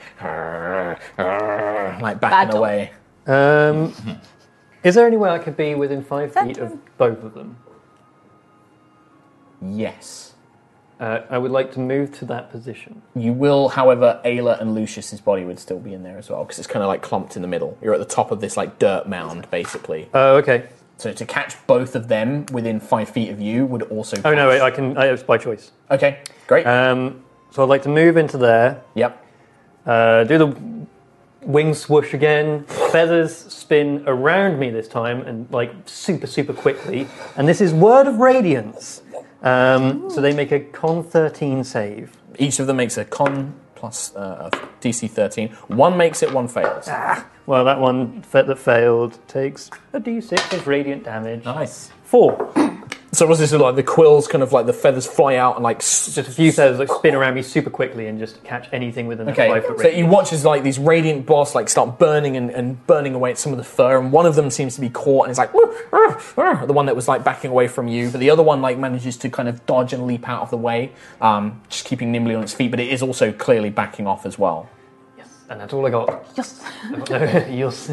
like backing Tom. away. it. Um, is there any way I could be within five feet of both of them? Yes. Uh, I would like to move to that position. You will, however, Ayla and Lucius's body would still be in there as well, because it's kind of like clumped in the middle. You're at the top of this like dirt mound, basically. Oh, okay. So to catch both of them within five feet of you would also. Oh no, catch- wait, I can. I, it's by choice. Okay, great. Um, so I'd like to move into there. Yep. Uh, do the wing swoosh again. Feathers spin around me this time, and like super, super quickly. And this is Word of Radiance. Um, so they make a con thirteen save. Each of them makes a con plus uh, D C thirteen. One makes it, one fails. Well, that one fa- that failed takes a d six of radiant damage. Nice. Four. So was this like the quills, kind of like the feathers fly out and like. S- Just a few feathers like spin around me super quickly and just catch anything within a Okay, five foot so radius. you watch as like these radiant boss like start burning and, and burning away at some of the fur, and one of them seems to be caught and it's like "Woo, rah, rah," the one that was like backing away from you, but the other one like manages to kind of dodge and leap out of the way, um, just keeping nimbly on its feet, but it is also clearly backing off as well. Yes, and that's all I got. Yes. Yes.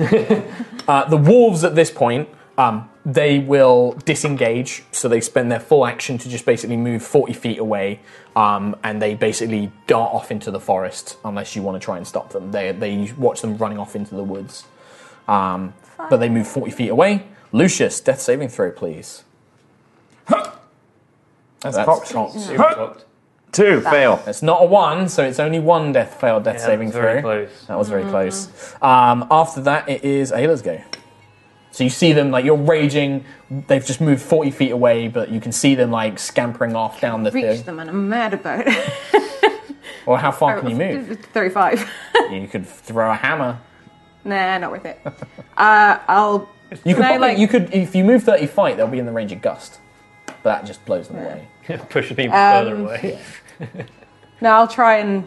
Uh, the wolves at this point, um, they will disengage, so they spend their full action to just basically move forty feet away, um, and they basically dart off into the forest unless you want to try and stop them. They they watch them running off into the woods, um, but they move forty feet away. Lucius, death saving throw, please. That's, That's cocked. cocked. Super cocked. Two, fail. It's not a one, so it's only one death failed death Yeah, saving very throw. close. That was very close. Um, after that, it is Ayla's go. So you see them, like, you're raging, they've just moved forty feet away, but you can see them, like, scampering off down the Reach thing. them and I'm mad about it. Or how far can you move? thirty-five. You could throw a hammer. Nah, not worth it. Uh, I'll. You could Can I, probably, like- you could, if you move thirty feet, they'll be in the range of gust. But that just blows them away. Pushes me Um, further away. No, I'll try and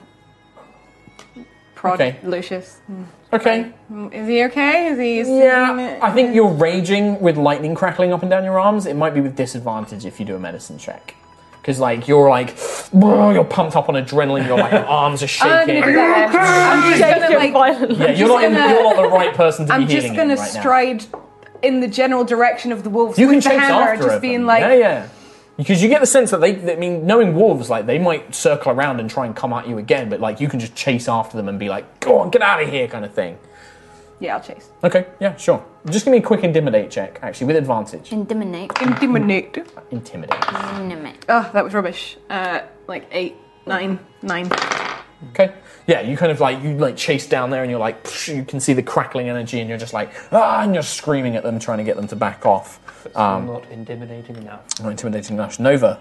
prod Okay. Lucius. Okay. Is he okay? Is he? Is Yeah, I think you're raging with lightning crackling up and down your arms. It might be with disadvantage if you do a medicine check. Because, like, you're like, you're pumped up on adrenaline, your like, arms are I'm shaking. gonna do that then. I'm just gonna Shaking like. violently. Yeah, you're not, in, gonna- you're not the right person to I'm be just healing gonna him right now. stride in the general direction of the wolves You can with the chase hammer, after just them. being like, yeah, yeah. Because you get the sense that they, I mean, knowing wolves, like, they might circle around and try and come at you again, but, like, you can just chase after them and be like, go on, get out of here, kind of thing. yeah, I'll chase. Okay, yeah, sure. Just give me a quick intimidate check, actually, with advantage. Intimidate. Intimidate. Intimidate. Intimidate. Oh, that was rubbish. Uh, like eight, nine, nine. Okay. Yeah, you kind of like, you like chase down there and you're like, psh, you can see the crackling energy and you're just like, ah, and you're screaming at them, trying to get them to back off. But still Um, not intimidating enough. Not intimidating enough. Nova.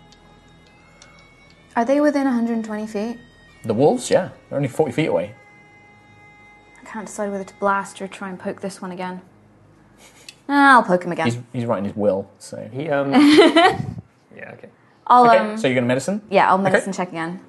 Are they within one hundred twenty feet? The wolves, yeah. They're only forty feet away. I can't decide whether to blast or try and poke this one again. Ah, I'll poke him again. He's, he's writing his will, so. He um. yeah. Okay. I'll Okay, um. so you're going to medicine? Yeah, I'll medicine check again.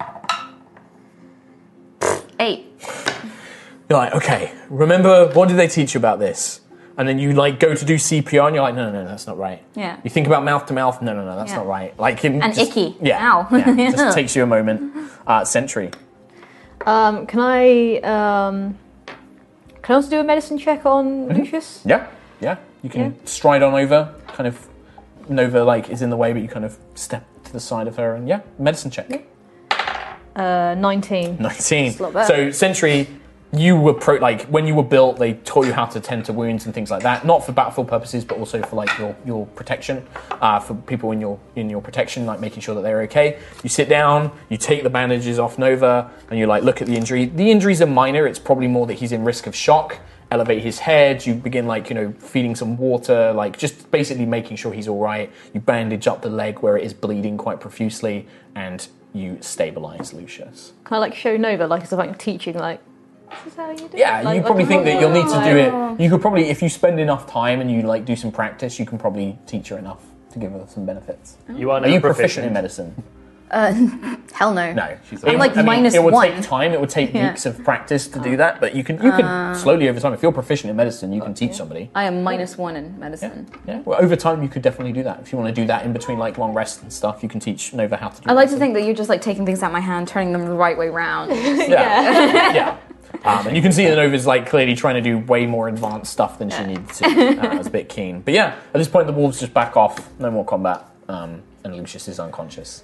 Eight. You're like, okay, remember, what did they teach you about this? And then you like go to do C P R and you're like, no, no, no, that's not right. Yeah. You think about mouth to mouth, no, no, no, that's Yeah. not right. Like, it And just- icky. Yeah. Ow. yeah, just takes you a moment. Uh, Sentry. Um, can I um, can I also do a medicine check on Lucius? Yeah, yeah. You can Yeah. stride on over, kind of. Nova like is in the way, but you kind of step to the side of her, and yeah, medicine check. Uh, nineteen. Nineteen. It's a lot better. So Sentry, you were pro like when you were built, they taught you how to tend to wounds and things like that. Not for battlefield purposes, but also for like your your protection, uh, for people in your in your protection, like making sure that they're okay. You sit down, you take the bandages off Nova, and you like look at the injury. The injuries are minor. It's probably more that he's in risk of shock. Elevate his head, you begin like, you know, feeding some water, like just basically making sure he's all right. You bandage up the leg where it is bleeding quite profusely, and you stabilize Lucius. Can I like show Nova like as if I'm teaching like this is how you do it? Yeah, Like, you like probably a think that you'll need to do like- it. You could probably, if you spend enough time and you like do some practice, you can probably teach her enough to give her some benefits. You are Are now you proficient. proficient in medicine? Uh, hell no. No, She's I'm like I mean, minus it would one. take time. It would take Yeah. weeks of practice to do that, but you can you can slowly over time. If you're proficient in medicine, you can teach somebody. I am minus one in medicine. Yeah, well, over time you could definitely do that. If you want to do that in between like long rests and stuff, you can teach Nova how to do. I like to medicine. think that you're just like taking things out my hand, turning them the right way round. Yeah, yeah. Um, and you can see that Nova's like clearly trying to do way more advanced stuff than she needed to. Uh, I was a bit keen, but yeah. At this point, the wolves just back off. No more combat, um, and Lucius is unconscious.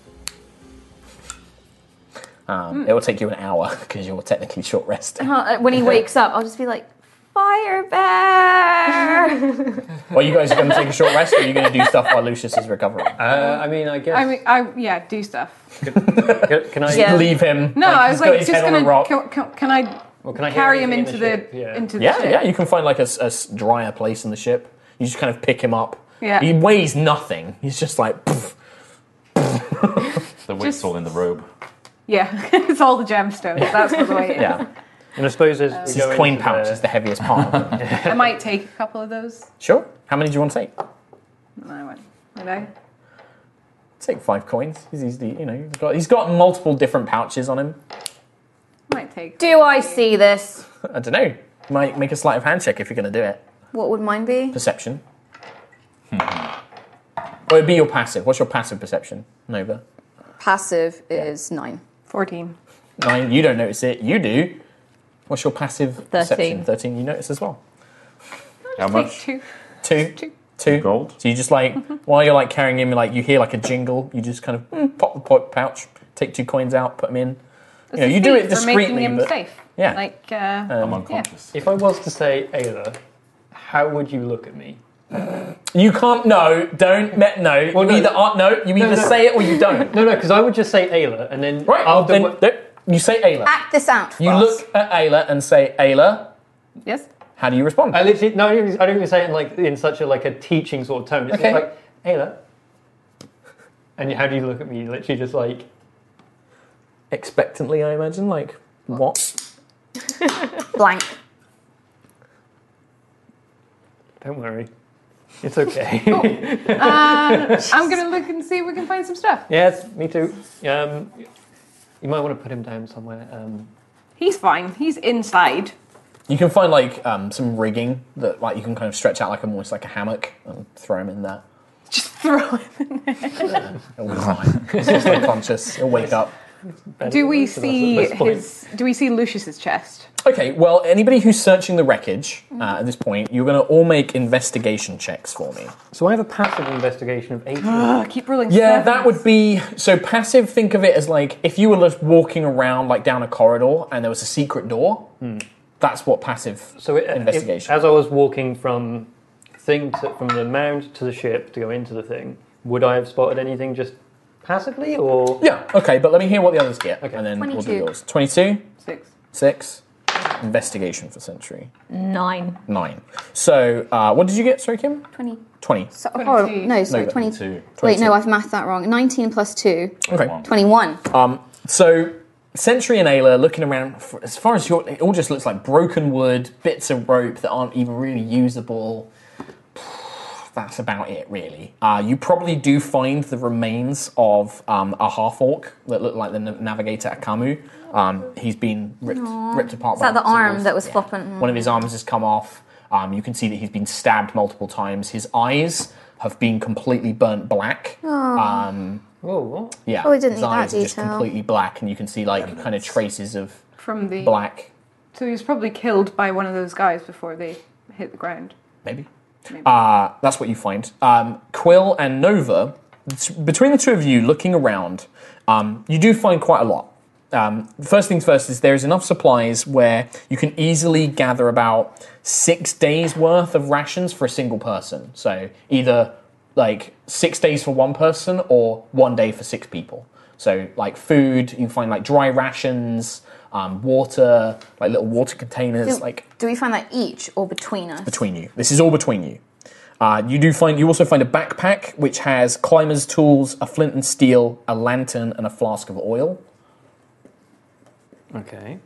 Um, Hmm. It will take you an hour because you're technically short resting. Uh, when he wakes up, I'll just be like, fire bear! Well, you guys are going to take a short rest, or are you going to do stuff while Lucius is recovering? Uh, I mean, I guess. I mean, I yeah, do stuff. can, can I? Yeah. Leave him. No, like, I he's was got like his just head on a gonna. rock. Can, can, can I Well, can I hear carry him anything into in the, the ship? Yeah. into the Yeah, ship? yeah, you can find like a, a s- drier place in the ship. You just kind of pick him up. Yeah. He weighs nothing. He's just like, poof. The weight's all in the robe. Yeah, it's all the gemstones. That's what the way it is. yeah. And I suppose as His we go coin into pouch the- is the heaviest part. I might take a couple of those. Sure. How many do you want to take? And I went, you know. Take five coins. He's easily, you know, he's got, he's got multiple different pouches on him. Might take. Do I see this? I don't know. You might make a sleight of hand check if you're going to do it. What would mine be? Perception. Or it'd be your passive. What's your passive perception, Nova? Passive is nine. fourteen. Nine. You don't notice it. You do. What's your passive perception? Thirteen. Thirteen. You notice as well. How Take much? two. Two. Two. Two. Gold? So you just like, while you're like carrying him, like you hear like a jingle, you just kind of mm, pop the po- pouch, take two coins out, put them in. You know, you do it For making discreetly, him but safe. yeah. Like, uh, I'm unconscious. If I was to say Ayla, how would you look at me? you can't. No, don't. Me, no, Well, you no. either are, no, you either no. say it or you don't. No, no, because I would just say Ayla, and then Right. after Then, what- no, you say Ayla. Act this out for You us. look at Ayla and say Ayla. yes. How do you respond? I literally no, I don't even- I don't even say it in like in such a like a teaching sort of tone. It's Okay. just like Ayla. And how do you look at me? Literally just like Expectantly, I imagine. Like what? Blank. don't worry, it's okay. Uh, I'm gonna look and see if we can find some stuff. Yes, me too. Um, you might want to put him down somewhere. Um, He's fine. He's inside. You can find like um, some rigging that like you can kind of stretch out like almost like a hammock and throw him in there. Just throw him. He'll be fine. He's just unconscious. He'll wake up. Do we So that's see the best point. his? Do we see Lucius's chest? Okay, well, anybody who's searching the wreckage uh, at this point, you're going to all make investigation checks for me. So I have a passive investigation of eighteen. Oh, keep rolling. Yeah, sevens. that would be so passive. Think of it as like if you were just walking around like down a corridor and there was a secret door. That's what passive So it, investigation. If, as I was walking from thing to, from the mound to the ship to go into the thing, would I have spotted anything just passively or? Yeah, okay, but let me hear what the others get, Okay. and then we'll do twenty-two. yours. Twenty-two, Six. six, investigation for Sentry, Nine. nine. So, uh, what did you get? Sorry, Kim. twenty. Twenty. So, twenty-two. oh, no, sorry, No, twenty. Two. Wait, twenty-two. no, I've mathed that wrong. nineteen plus two. Okay. twenty-one. Um, so Sentry and Ayla are looking around. For, as far as your, it all just looks like broken wood, bits of rope that aren't even really usable. That's about it, really. Uh, you probably do find the remains of um, a half orc that looked like the na- navigator Akamu. Um, he's been ripped, ripped apart. Is by that the some arm wolves. that was Yeah. flopping? One of his arms has come off. Um, you can see that he's been stabbed multiple times. His eyes have been completely burnt black. Um, Whoa, what? yeah, Oh, we didn't his need that eyes are just detail. completely black, and you can see like kind of traces of From the. black. So he was probably killed by one of those guys before they hit the ground. Maybe. Maybe. Uh, that's what you find. Um, Quill and Nova, t- between the two of you looking around, um, you do find quite a lot. Um, first things first is there's enough supplies where you can easily gather about six days worth of rations for a single person. So either like six days for one person or one day for six people. So like food, you can find like dry rations, um, water, like little water containers, Do, like do we find that each or between us? between you. This is all between you. Uh, you do find. You also find a backpack which has climber's tools, a flint and steel, a lantern, and a flask of oil. Okay.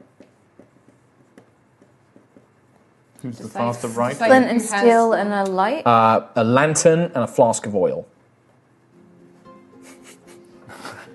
Who's the Just like- faster right? just like Flint who and has- steel and a light. Uh, a lantern and a flask of oil.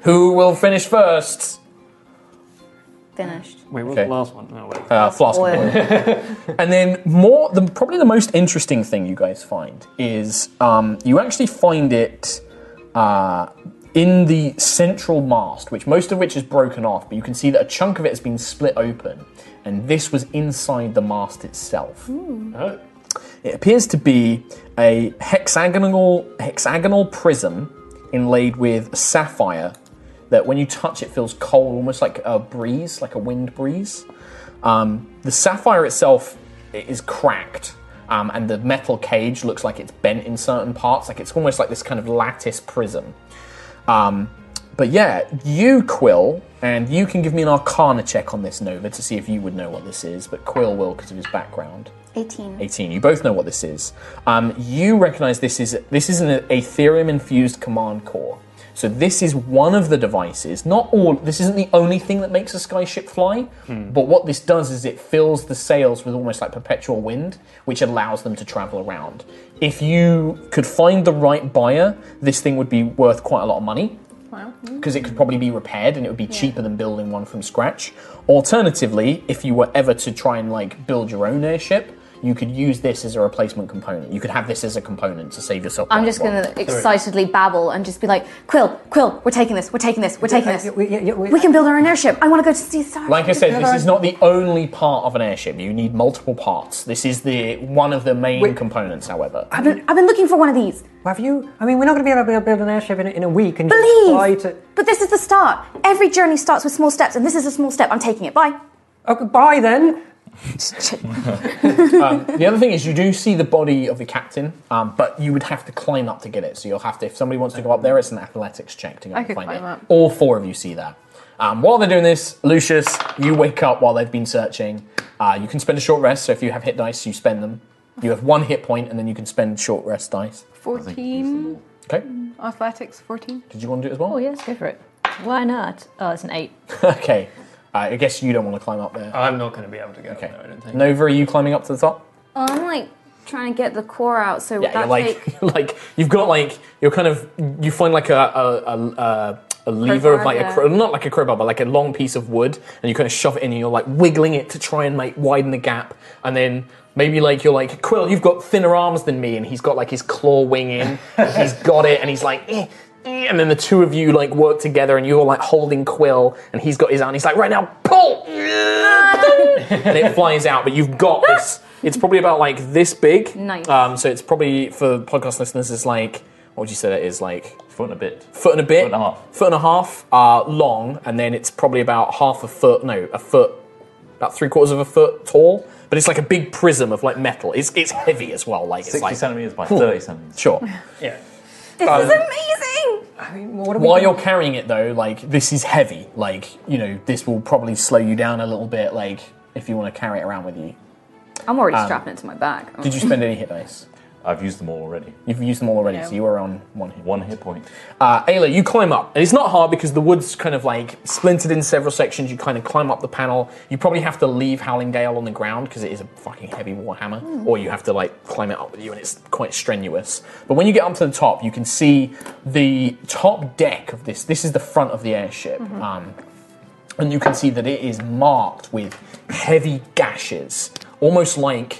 Who will finish first? Finished. Wait, what was Okay. the last one? No, wait. Uh, flask of Oil. oil. And then more, the, probably the most interesting thing you guys find is um, you actually find it uh, in the central mast, which most of which is broken off, but you can see that a chunk of it has been split open, and this was inside the mast itself. Oh. It appears to be a hexagonal hexagonal prism inlaid with a sapphire that when you touch it feels cold, almost like a breeze, like a wind breeze. Um, the sapphire itself is cracked, um, and the metal cage looks like it's bent in certain parts, like it's almost like this kind of lattice prism. Um, but yeah, you, Quill, and you can give me an Arcana check on this, Nova, to see if you would know what this is, but Quill will because of his background. eighteen. eighteen. You both know what this is. Um, you recognize this is this is an Aetherium-infused command core. So this is one of the devices. Not all. This isn't the only thing that makes a skyship fly. Hmm. But what this does is it fills the sails with almost like perpetual wind, which allows them to travel around. If you could find the right buyer, this thing would be worth quite a lot of money. Wow. Because it could probably be repaired and it would be cheaper than building one from scratch. Alternatively, if you were ever to try and like build your own airship, you could use this as a replacement component. You could have this as a component to save yourself. I'm buying just one. gonna excitedly babble and just be like, Quill, Quill, we're taking this, we're taking this, we're taking this. We, yeah, yeah, we, We can build our own airship. I want to go to see the stars. Like I said, this is not the only part of an airship. You need multiple parts. This is the one of the main Wait. components, however. I've been, I've been looking for one of these. have you? I mean, we're not going to be able to build an airship in, a- in a week and just fly Believe! to. But this is the start. Every journey starts with small steps, and this is a small step. I'm taking it. Bye. Okay, bye then. Um, the other thing is you do see the body of the captain, um, but you would have to climb up to get it. So you'll have to, if somebody wants to go up there, it's an athletics check to go I and could find climb it. up. All four of you see that. Um, while they're doing this, Lucius, you wake up while they've been searching. Uh, you can spend a short rest, so if you have hit dice, you spend them. You have one hit point, and then you can spend short rest dice. fourteen. Okay. Athletics, fourteen. Did you want to do it as well? Oh, yes, go for it. Why not? Oh, it's an eight. Okay. Uh, I guess you don't want to climb up there. I'm not going to be able to go Okay. there, I don't think. Nova, are you climbing up to the top? Oh, I'm like trying to get the core out, so Yeah, that you're like, take... you're like you've got like you're kind of you find like a a, a, a, a lever of Crowbar, like a yeah. cro- not like a crowbar, but like a long piece of wood, and you kind of shove it in, and you're like wiggling it to try and make widen the gap, and then maybe like you're like Quill, you've got thinner arms than me, and he's got like his claw wing in, he's got it, and he's like. Eh. And then the two of you like work together, and you're like holding Quill, and he's got his arm. He's like, right now, pull, and it flies out. But you've got this. It's probably about like this big. Nice. Um, so it's probably for podcast listeners, it's like what would you say that is like Foot and a bit. foot and a bit, Foot and a half. foot and a half uh, long, and then it's probably about half a foot. No, a foot, about three quarters of a foot tall. But it's like a big prism of like metal. It's it's heavy as well. Like it's sixty like centimeters by thirty centimeters. sure. Yeah. This Um, is amazing! I mean, what are we While doing? you're carrying it though, like this is heavy. Like you know, this will probably slow you down a little bit. Like if you want to carry it around with you. I'm already strapping it to my back. Did you spend any hit dice? I've used them all already. You've used them all already, Yeah. so you were on one hit. One hit point. Uh, Ayla, you climb up, and it's not hard because the wood's kind of like splintered in several sections. You kind of climb up the panel. You probably have to leave Howling Gale on the ground because it is a fucking heavy warhammer, or you have to like climb it up with you, and it's quite strenuous. But when you get up to the top, you can see the top deck of this. This is the front of the airship, um, and you can see that it is marked with heavy gashes, almost like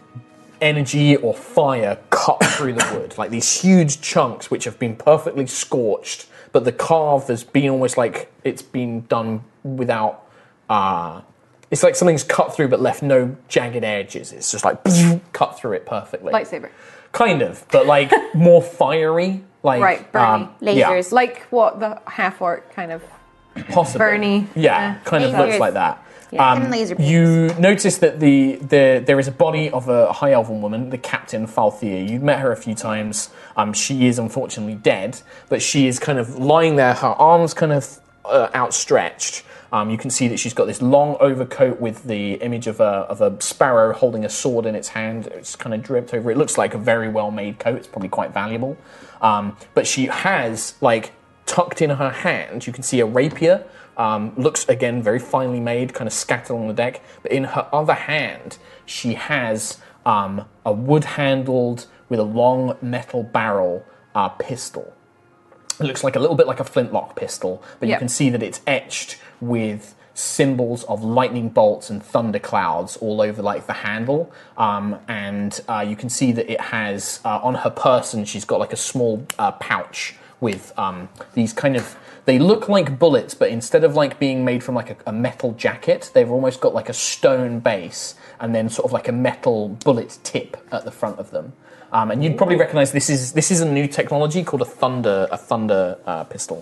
energy or fire cut through the wood, like these huge chunks which have been perfectly scorched, but the carve has been almost like it's been done without uh it's like something's cut through but left no jagged edges. It's just like cut through it perfectly. Lightsaber. Kind of, but like more fiery, like Right, Bernie. Lasers. Like what the half orc kind of. yeah, possibly. Bernie. Yeah, Yeah. kind of Lasers. looks like that. Yeah, Um, and laser beams. you notice that the, the there is a body of a high elven woman, the captain Falthea. You've met her a few times. Um, she is unfortunately dead, but she is kind of lying there, her arms kind of uh, outstretched. Um, you can see that she's got this long overcoat with the image of a of a sparrow holding a sword in its hand. It's kind of draped over. It looks like a very well made coat. It's probably quite valuable. Um, but she has like tucked in her hand. You can see a rapier. Um, looks, again, very finely made, kind of scattered on the deck. But in her other hand, she has um, a wood-handled, with a long metal barrel, uh, pistol. It looks like a little bit like a flintlock pistol, but Yep. you can see that it's etched with symbols of lightning bolts and thunder clouds all over like the handle, um, and uh, you can see that it has uh, on her person she's got like a small uh, pouch with um, these kind of, they look like bullets, but instead of like being made from like a, a metal jacket, they've almost got like a stone base and then sort of like a metal bullet tip at the front of them. Um, and you'd probably recognise this is this is a new technology called a thunder a thunder uh, pistol,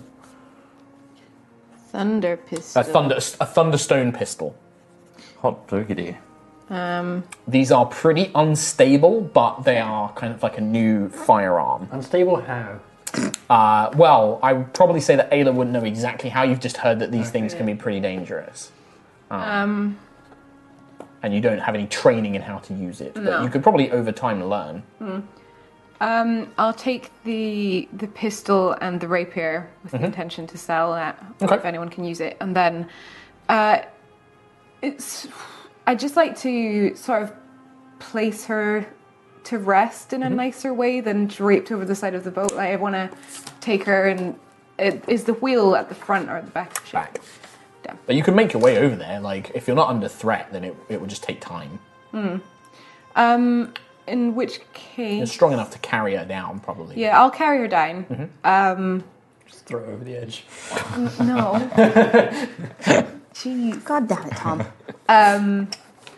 Thunder pistol. a thunder a thunderstone pistol. Hot diggity. Um, These are pretty unstable, but they are kind of like a new firearm. Unstable how? Uh, well, I would probably say that Ayla wouldn't know exactly how. You've just heard that these things can be pretty dangerous. Um, um, and you don't have any training in how to use it. But No. you could probably over time learn. um, I'll take the the pistol and the rapier with the intention to sell that Okay. if anyone can use it, and then uh, it's. I'd just like to sort of place her to rest in a nicer way than draped over the side of the boat. Like, I want to take her and it, is the wheel at the front or at the back of the ship? Back. Damn. But you can make your way over there. Like, if you're not under threat, then it, it would just take time. Um, in which You're case, strong enough to carry her down, probably. yeah, I'll carry her down. Um, Just throw it over the edge. no, jeez. God damn it, Tom. Um,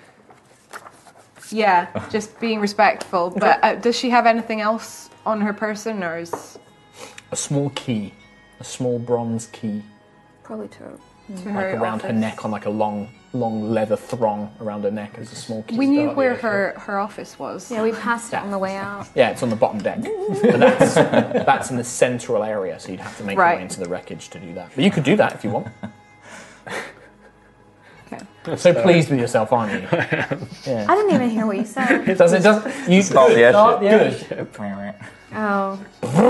yeah, just being respectful. But uh, does she have anything else on her person, or is A small key. A small bronze key. Probably to to Like her around her office? neck, on like a long, long leather thong around her neck as a small key. We knew Start the where extra. her, her office was. Yeah, we passed it on the way out. Yeah, it's on the bottom deck. But that's, that's in the central area, so you'd have to make your Right. way into the wreckage to do that. But you could do that if you want. Okay. So pleased with yourself, aren't you? I didn't even hear what you said. It does it does you Start the Start airship. the airship. Oh.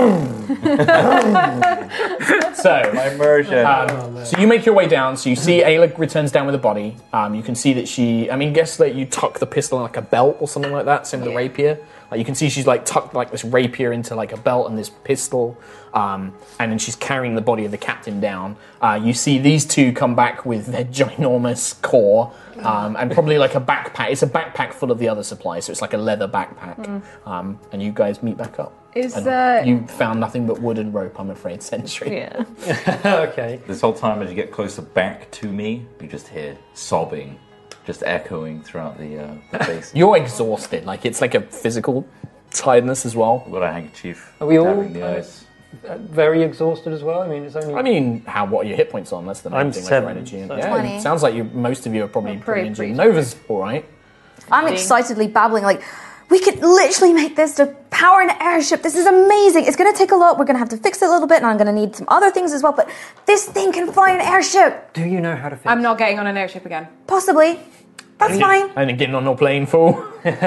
so My immersion. Um, so you make your way down. So you see Ayla returns down with a body. Um, you can see that she. I mean, guess that you tuck the pistol in like a belt or something like that. Same with the rapier. Like you can see she's like tucked like this rapier into like a belt and this pistol. Um, and then she's carrying the body of the captain down. Uh, you see these two come back with their ginormous core um, and probably like a backpack. It's a backpack full of the other supplies, so it's like a leather backpack. Um, and you guys meet back up. Is And uh, you found nothing but wood and rope, I'm afraid, Sentry. Yeah. Okay. This whole time, as you get closer back to me, you just hear sobbing, just echoing throughout the, uh, the base. You're exhausted. Like it's like a physical tiredness as well. I've got a handkerchief. Are we all, dabbing the uh, eyes. Uh, very exhausted as well. I mean, it's only. I mean, how what are your hit points on? That's the main I'm thing. seven, like your energy. And, so- yeah, twenty. it sounds like you. Most of you are probably I'm pretty pretty injured. pretty Nova's all right. I'm excitedly babbling like, we could literally make this to power an airship. This is amazing. It's going to take a lot. We're going to have to fix it a little bit, and I'm going to need some other things as well. But this thing can fly an airship. Do you know how to fix? I'm not getting on an airship again. Possibly. That's fine. And then getting on your plane, fool.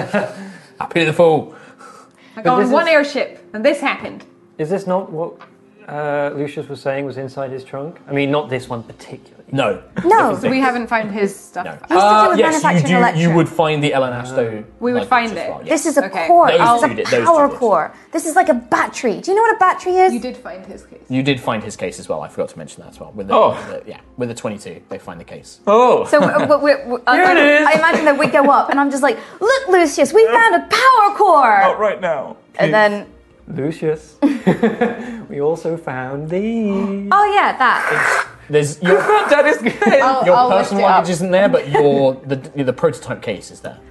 Happy to the fool. I got this on one is- airship, and this happened. Is this not what uh, Lucius was saying was inside his trunk? I mean, not this one particularly. No. No. So we haven't found his stuff. No. He's to do Uh, with yes, you manufacturing do. electric. You would find the Ellen Asto. We would luggage find as it. well, yes. This is a Okay. core. Those This two is did- a those power two did. core. This is like a battery. Do you know what a battery is? You did find his case. You did find his case as well. I forgot to mention that as well. With the, Oh. with the- yeah, with the twenty-two, they find the case. Oh! So uh, we we we I, Here it I- is. I imagine that we go up, and I'm just like, look, Lucius, we found a power core. Not right now. And then, Lucius, we also found these. oh yeah, that. There's your, Daddy's case! I'll, your I'll lift personal it up. luggage isn't there, but your the the prototype case is there.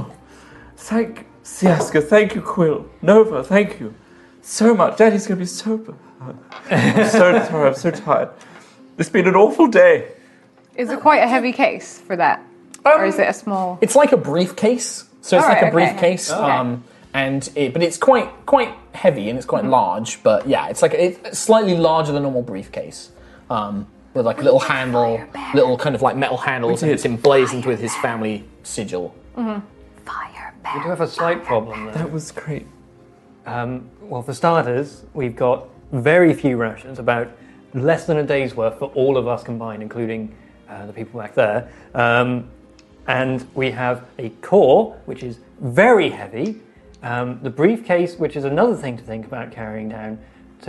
Thank Siaska, thank you, Quill. Nova, thank you. So much. Daddy's gonna be sober. I'm so sorry, I'm so tired. It's been an awful day. Is it quite a heavy case for that? or is it a small? It's like a briefcase. So it's All like right, a okay. briefcase. Okay. Um, and it, but it's quite quite heavy and it's quite large. But yeah, it's like it's slightly larger than a normal briefcase. Um, with like a little handle, little kind of like metal handles, and it's emblazoned with his family sigil. Fire We bear. do have a slight problem though. That was great. Um, well, for starters, we've got very few rations, about less than a day's worth for all of us combined, including uh, the people back there. Um, and we have a core, which is very heavy. Um, the briefcase, which is another thing to think about carrying down. To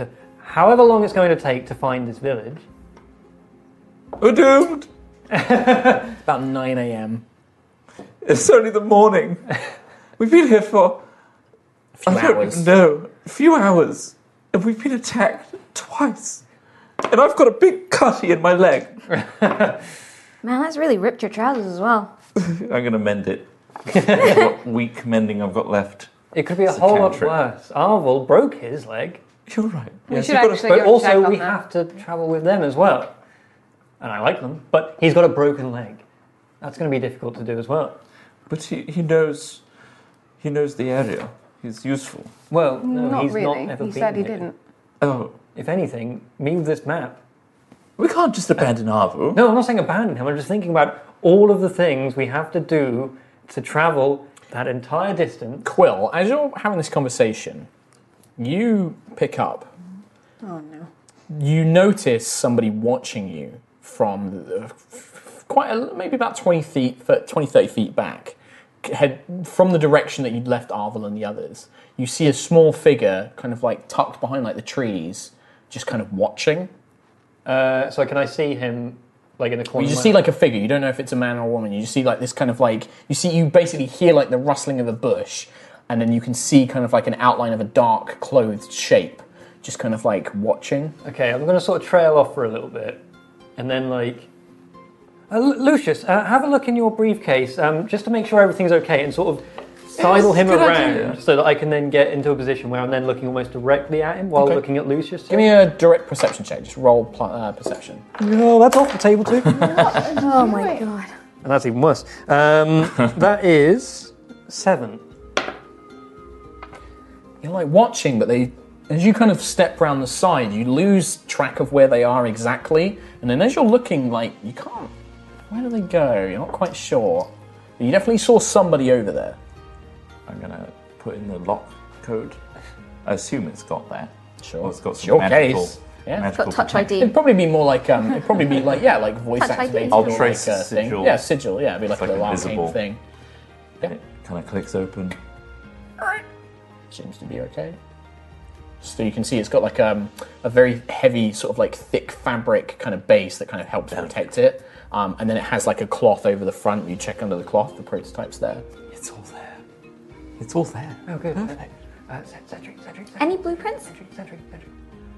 however long it's going to take to find this village. We're doomed. About nine a.m. It's only the morning. We've been here for A few I don't hours. even know, a few hours, and we've been attacked twice. And I've got a big cutty in my leg. Man, that's really ripped your trousers as well. I'm going to mend it. What weak mending I've got left. It could be a It's a whole lot cantrip. worse. Arvel broke his leg, You're right. We Yes, should you've got a- actually but go check also on we that. have to travel with them as well. And I like them, but he's got a broken leg. That's going to be difficult to do as well. But he, he knows he knows the area. He's useful. Well, no, Not he's really. not ever He been said he here. didn't. Oh, If anything, me with this map. we can't just abandon Arvu. No, I'm not saying abandon him. I'm just thinking about all of the things we have to do to travel that entire distance. Quill, as you're having this conversation, you pick up. Oh no. You notice somebody watching you from the, quite a, maybe about twenty feet, twenty, thirty feet back. Head from the direction that you'd left Arvel and the others. You see a small figure, kind of like tucked behind like the trees, just kind of watching. Uh, so can I see him, like in the corner? You just of see my- like a figure. You don't know if it's a man or a woman. You just see like this kind of like you see you basically hear like the rustling of a bush, and then you can see kind of like an outline of a dark clothed shape, just kind of like watching. Okay, I'm going to sort of trail off for a little bit, and then like, uh, Lu- Lucius, uh, have a look in your briefcase, um, just to make sure everything's okay, and sort of sidle him good around idea. so that I can then get into a position where I'm then looking almost directly at him while Okay. looking at Lucius. Give me a direct perception check. Just roll pl- uh, perception. No, that's off the table too. Oh my god. And that's even worse. Um, that is seven. You're like watching, but they, as you kind of step round the side, you lose track of where they are exactly. And then as you're looking, like, you can't, where do they go? You're not quite sure. But you definitely saw somebody over there. I'm going to put in the lock code. I assume it's got that. Sure. Or it's got It's some your magical, case. Yeah. magical Got touch protection. I D. It'd probably be more like, um, it'd probably be like, yeah, like voice Touch I D. activated I'll or trace like a thing. sigil. Yeah, sigil, yeah, it'd be like It's like a little invisible. arcane thing. Yeah. It kind of clicks open. Seems to be okay. So you can see it's got like um, a very heavy, sort of like thick fabric kind of base that kind of helps protect it. Um, and then it has like a cloth over the front. You check under the cloth, the prototype's there. It's all there. It's all there. Oh, good. Perfect. Uh, Cedric, Cedric, Cedric, Any blueprints? Cedric, Cedric, Cedric.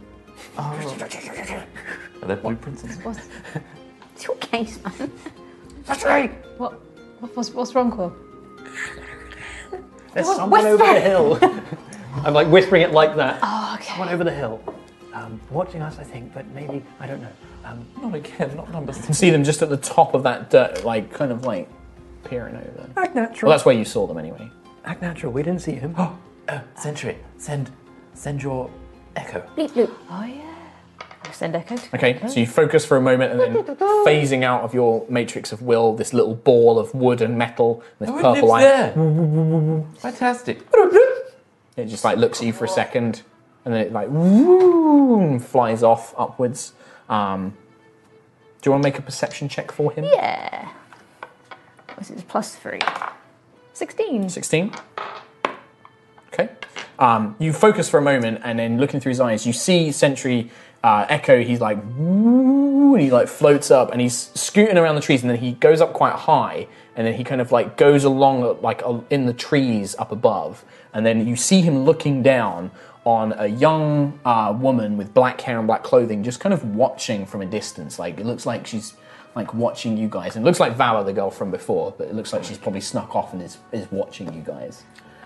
Are there blueprints in there? It's your case, man. Cedric! What? What's, what's wrong, Quill? There's someone over the hill. I'm like whispering it like that. Oh, okay. Someone over the hill. Um, watching us, I think, but maybe, I don't know. Um, Not again, not number You can see them just at the top of that dirt, like kind of like peering over. act natural. Well, that's where you saw them anyway. Act natural. We didn't see him. Oh, Sentry, send, send your echo. Bleep bloop. Oh, yeah. I'll send Echo to Okay, so you focus for a moment and then phasing out of your matrix of will, this little ball of wood and metal, this Oh, it purple lives light. there. Fantastic. It just like looks at you for a second, and then it like woo, flies off upwards. Um, do you want to make a perception check for him? Yeah. What's it? Plus three. Sixteen. sixteen. Okay. Um, you focus for a moment, and then looking through his eyes, you see Sentry uh, Echo. He's like, woo, and he like floats up, and he's scooting around the trees, and then he goes up quite high, and then he kind of like goes along like uh, in the trees up above, and then you see him looking down on a young uh, woman with black hair and black clothing, just kind of watching from a distance. Like it looks like she's like watching you guys, and it looks like Valor, the girl from before, but it looks like she's probably snuck off and is is watching you guys.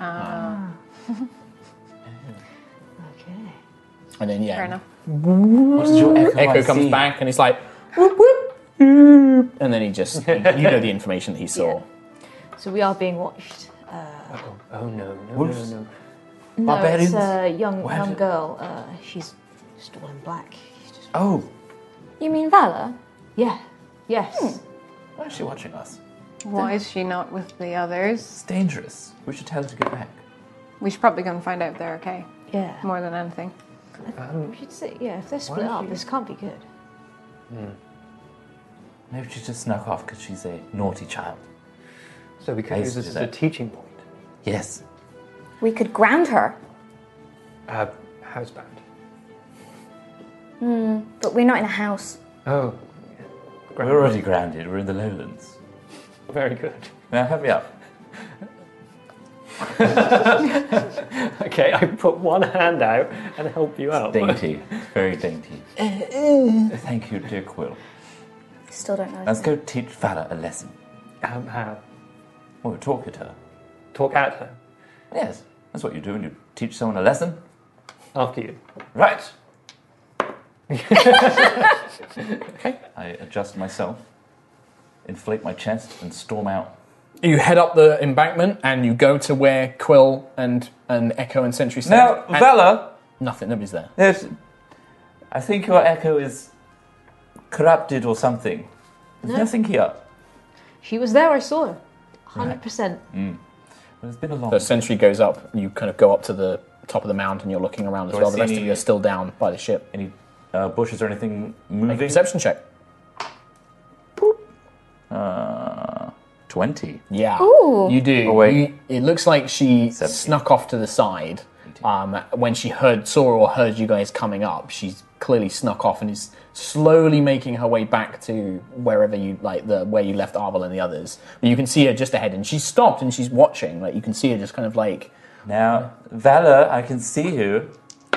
Okay. And then yeah, Fair enough. What is your echo? Echo I comes see? back and he's like, whoop, whoop, whoop, and then he just, you know the information that he saw. So we are being watched. Oh, no, no, Wolves? no, no. No, Barbarians? it's a young Where young did- girl. Uh, she's just all in black. She's just... Oh, You mean Valor? Yeah. Yes. why is she watching us? Why is she not with the others? It's dangerous. We should tell her to get back. We should probably go and find out if they're okay. Yeah. More than anything. We should say, yeah, if they're split don't up, you- this can't be good. Maybe she just snuck off because she's a naughty child. So we I could use used to this do as a that. teaching point. Yes. We could ground her. Uh, housebound. But we're not in a house. Oh, We're already grounded. We're in the lowlands. very good. Now, help me up. Okay, I put one hand out and help you out. Dainty. Very dainty. Thank you, dear Quill. Still don't know. Let's go teach Vala a lesson. Um, how? Oh, we're talking to her. Talk at her. Yes, that's what you do when you teach someone a lesson. After you. Right. Okay. I adjust myself, inflate my chest, and storm out. You head up the embankment and you go to where Quill and, and Echo and Sentry stand. Now, and Vala, nothing, nobody's there. there's, I think your echo is corrupted or something. There's No. nothing here. She was there, I saw her. one hundred percent. Well, it's been a long The Sentry goes up, and you kind of go up to the top of the mound and you're looking around as Do I well. The see rest of any- you are still down by the ship. Any uh, bushes or anything Make a moving? perception check. Uh, twenty. Yeah, Ooh. you do. Oh, wait. You- it looks like she seventeen. snuck off to the side um, when she heard saw or heard you guys coming up. She's clearly snuck off and is slowly making her way back to wherever you like the where you left Arvel and the others. But you can see her just ahead, and she's stopped and she's watching. Like you can see her just kind of like. Now, Vala, I can see you.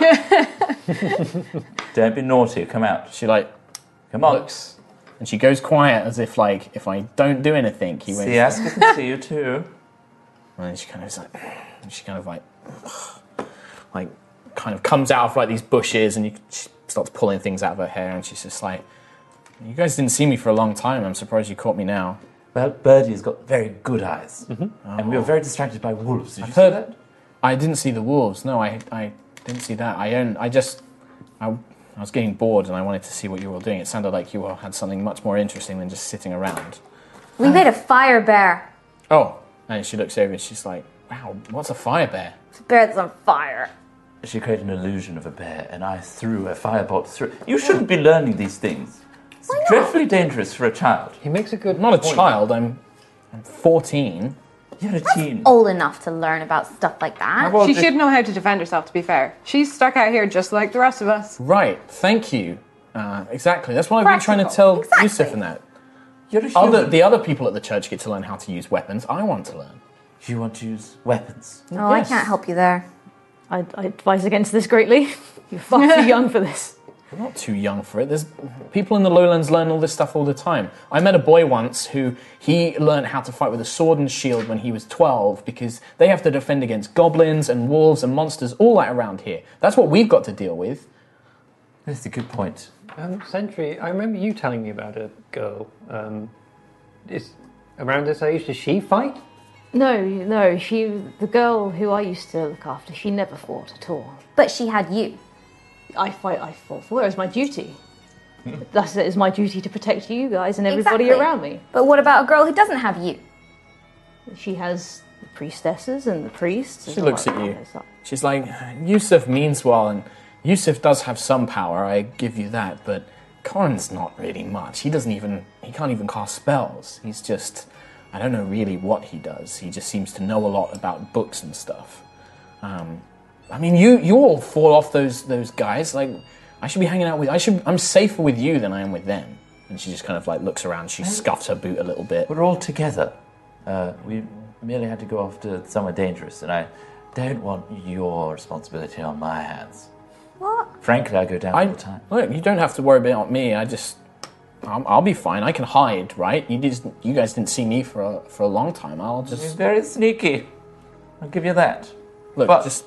Don't be naughty. Come out. She like Come on. looks, and she goes quiet as if like if I don't do anything, he won't. See, Aska can see you too. And then she kind of is like, and she kind of like, like, kind of comes out of like these bushes, and you, she starts pulling things out of her hair, and she's just like, "You guys didn't see me for a long time. I'm surprised you caught me now." Well, Birdie's got very good eyes. And we were very distracted by wolves. Did you see heard- that? I didn't see the wolves. No, I, I didn't see that. I own. I just, I, I was getting bored, and I wanted to see what you were all doing. It sounded like you all had something much more interesting than just sitting around. We made a fire bear. Oh, and she looks over, and she's like, "Wow, what's a fire bear?" It's a bear that's on fire. She created an illusion of a bear, and I threw a firebolt through. You shouldn't be learning these things. It's dreadfully dangerous for a child. He makes a good I'm not a point. child. I'm, I'm fourteen. You're a teen. Old enough to learn about stuff like that. Well, She if- should know how to defend herself, to be fair. She's stuck out here just like the rest of us. Right. Thank you. Uh, exactly. That's what I've been trying to tell Practical. Yusuf Exactly. and that. You're a human. Other, the other people at the church get to learn how to use weapons. I want to learn. You want to use weapons. Oh, I Yes. can't help you there. I, I advise against this greatly. You're far too young for this. I'm not too young for it. There's people in the lowlands learn all this stuff all the time. I met a boy once who he learned how to fight with a sword and shield when he was twelve because they have to defend against goblins and wolves and monsters all that around here. That's what we've got to deal with. That's a good point. Um, Sentry, I remember you telling me about a girl. Um, is around this age, does she fight? No, no, she, the girl who I used to look after, she never fought at all. But she had you. I fight, I fought for her. It's my duty. That's it is my duty to protect you guys and everybody Exactly. around me. But what about a girl who doesn't have you? She has the priestesses and the priests. She and looks all at you. that stuff. She's like, Yusuf means well, and Yusuf does have some power, I give you that, but Corin's not really much. He doesn't even, he can't even cast spells. He's just, I don't know really what he does. He just seems to know a lot about books and stuff. Um, I mean, you you all fall off those those guys. Like, I should be hanging out with, I should, I'm safer with you than I am with them. And she just kind of like looks around, she scuffs her boot a little bit. We're all together. Uh, we merely had to go off to somewhere dangerous, and I don't want your responsibility on my hands. What? Frankly, I go down I, all the time. look, you don't have to worry about me. I just, I'll, I'll be fine. I can hide, right? You just, you guys didn't see me for a, for a long time. I'll He's just very sneaky. I'll give you that. look. but- just,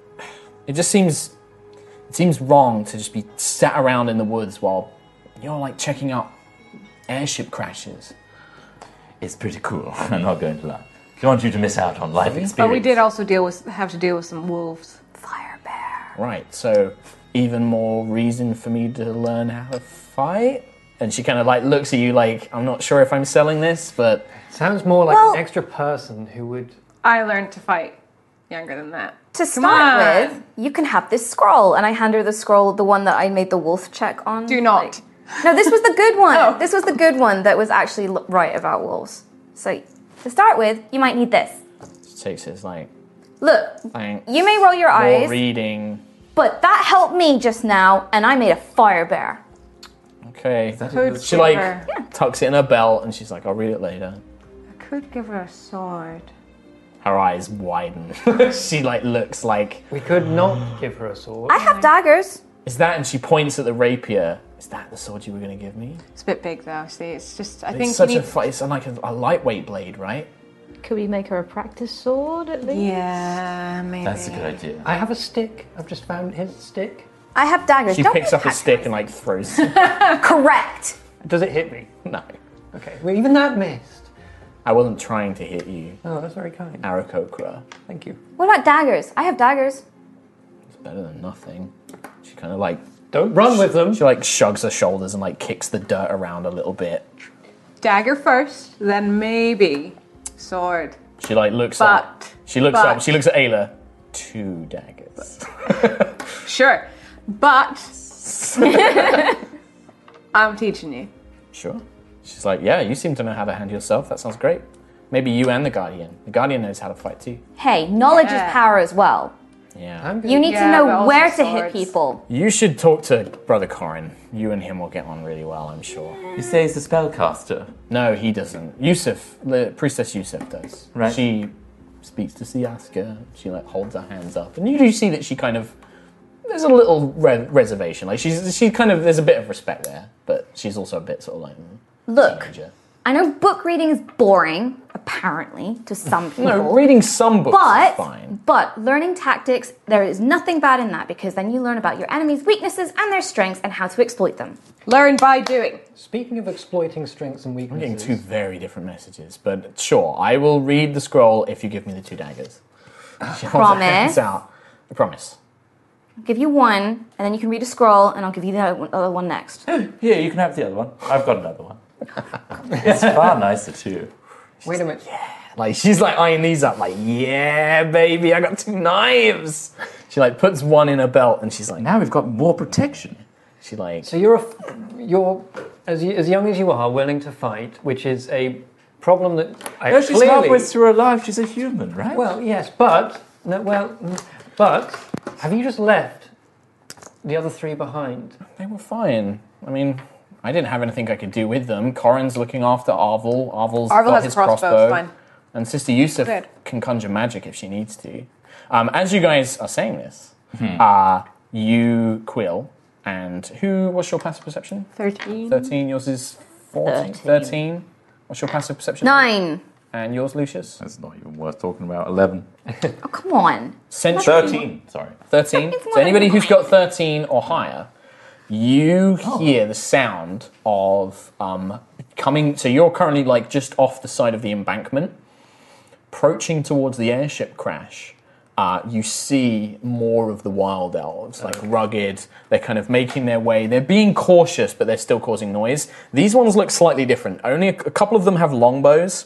it just seems, it seems wrong to just be sat around in the woods while you're like checking out airship crashes. It's pretty cool. I'm not going to lie. I don't want you to miss out on life experience. But we did also deal with have to deal with some wolves. Fire bear. Right. So, even more reason for me to learn how to fight. And she kind of like looks at you like, I'm not sure if I'm selling this, but Sounds more like Well- an extra person who would. I learned to fight younger than that. To Come start on. with, you can have this scroll, and I hand her the scroll, the one that I made the wolf check on. Do not. Like- no, this was the good one. Oh. This was the good one that was actually l- right about wolves. So, to start with, you might need this. she takes it as like, Look, thanks. you may roll your More eyes. reading. but that helped me just now, and I made a fire bear. Okay. Could She give like her- tucks it in her belt and she's like, I'll read it later. I could give her a sword. Her eyes widen. She like looks like, We could not give her a sword. I have daggers. is that? And she points at the rapier. Is that the sword you were going to give me? It's a bit big though. See, it's just. I It's think such you a need. fi- it's like a, a lightweight blade, right? Could we make her a practice sword at least? Yeah, maybe. That's a good idea. I have a stick. I've just found his stick. I have daggers. She Don't picks be up a stick and like throws. Correct. Does it hit me? No, Okay. Well, even that missed. I wasn't trying to hit you, Oh, that's very kind. Aarakocra. Thank you. What about daggers? I have daggers. It's better than nothing. She kind of like Don't run with them. she like shrugs her shoulders and like kicks the dirt around a little bit. Dagger first, then maybe sword. She like looks But- up. She looks but- up. She looks at Ayla. Two daggers. Sure, but I'm teaching you. Sure. She's like, yeah, you seem to know how to handle yourself. That sounds great. Maybe you and the Guardian. The Guardian knows how to fight too. Hey, knowledge Yeah. is power as well. Yeah. I'm You need Yeah, to but know also where to hit swords. people. You should talk to Brother Corin. You and him will get on really well, I'm sure. You say he's a spellcaster. No, he doesn't. Yusuf, the Priestess Yusuf does. Right. She speaks to Siaska. She like holds her hands up, and you do see that she kind of there's a little re- reservation. Like she's she kind of there's a bit of respect there, but she's also a bit sort of like mm, Look, teenager. I know book reading is boring, apparently, to some people. No, reading some books But, is fine. but learning tactics, there is nothing bad in that because then you learn about your enemy's weaknesses and their strengths and how to exploit them. Learn by doing. Speaking of exploiting strengths and I'm getting weaknesses, two very different messages, but sure, I will read the scroll if you give me the two daggers. She holds her hands Promise? out. I promise. I'll give you one, and then you can read a scroll, and I'll give you the other one- other one next. Here, you can have the other one. I've got another one. It's far nicer too. wait a minute. Like she's like eyeing these up, like yeah, baby, I got two knives. She like puts one in her belt, and she's like, Now we've got more protection. she like So you're a, you're as y- as young as you are, willing to fight, which is a problem that I No, she's clearly. halfway through her life. She's a human, right? Well, yes, but no, well, mm, but have you just left the other three behind? they were fine. I mean, I didn't have anything I could do with them. Corin's looking after Arvel. Arvel's Arvel got has a his crossbow, crossbow, it's fine. and Sister Yusuf Good. can conjure magic if she needs to. Um, as you guys are saying this, uh, you, Quill, and who? What's your passive perception? Thirteen. Thirteen. Yours is fourteen. Thirteen. Thirteen. What's your passive perception? Nine. And yours, Lucius? That's not even worth talking about. Eleven. Oh, come on. Century. Thirteen. Sorry. thirteen. It's more So anybody than who's got thirteen or higher, you hear the sound of um, coming. So you're currently like just off the side of the embankment, approaching towards the airship crash. Uh, you see more of the wild elves, like rugged. They're kind of making their way. They're being cautious, but they're still causing noise. These ones look slightly different. Only a, a couple of them have longbows.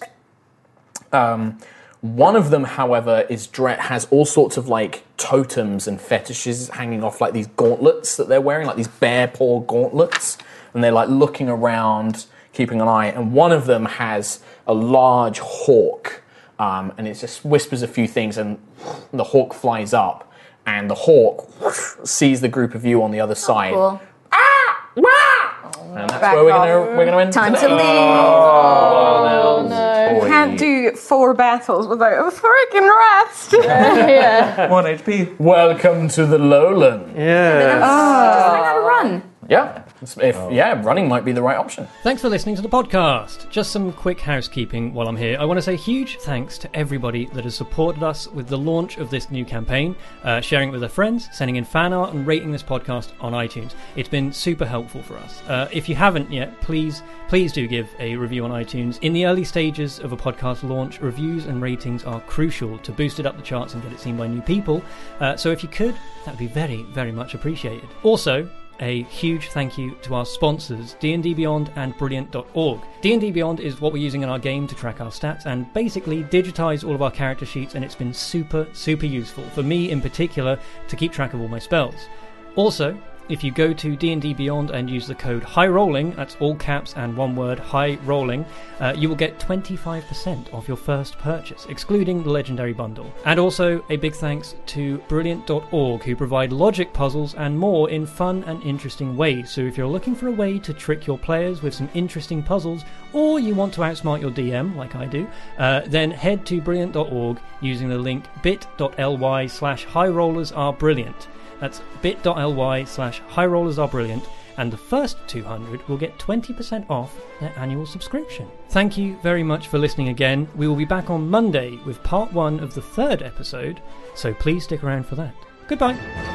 Um, one of them, however, is dre- has all sorts of like totems and fetishes hanging off like these gauntlets that they're wearing, like these bear paw gauntlets, and they're like looking around, keeping an eye. And one of them has a large hawk, um, and it just whispers a few things, and the hawk flies up, and the hawk sees the group of you on the other side, Cool. and that's Back where we're off. gonna we're gonna end Time to today. leave. Oh, no. Boy. Can't do four battles without a freaking rest. yeah. One H P. Welcome to the Lowland. Yeah. Just learn how to run. Yeah, if yeah, running might be the right option. Thanks for listening to the podcast. Just some quick housekeeping while I'm here. I want to say huge thanks to everybody that has supported us with the launch of this new campaign, uh, sharing it with their friends, sending in fan art, and rating this podcast on iTunes. It's been super helpful for us. Uh, if you haven't yet, please, please do give a review on iTunes. In the early stages of a podcast launch, reviews and ratings are crucial to boost it up the charts and get it seen by new people. Uh, so if you could, that would be very, very much appreciated. Also, a huge thank you to our sponsors, D and D Beyond and Brilliant dot org. D and D Beyond is what we're using in our game to track our stats and basically digitize all of our character sheets, and it's been super, super useful, for me in particular, to keep track of all my spells. Also, if you go to D and D Beyond and use the code HIGHROLLING, that's all caps and one word, HIGHROLLING, uh, you will get twenty-five percent off your first purchase, excluding the Legendary Bundle. And also a big thanks to Brilliant dot org, who provide logic puzzles and more in fun and interesting ways. So if you're looking for a way to trick your players with some interesting puzzles, or you want to outsmart your D M, like I do, uh, then head to Brilliant dot org using the link bit.ly slash highRollersAreBrilliant. That's bit.ly slash highRollersAreBrilliant, and the first two hundred will get twenty percent off their annual subscription. Thank you very much for listening again. We will be back on Monday with part one of the third episode, so please stick around for that. Goodbye.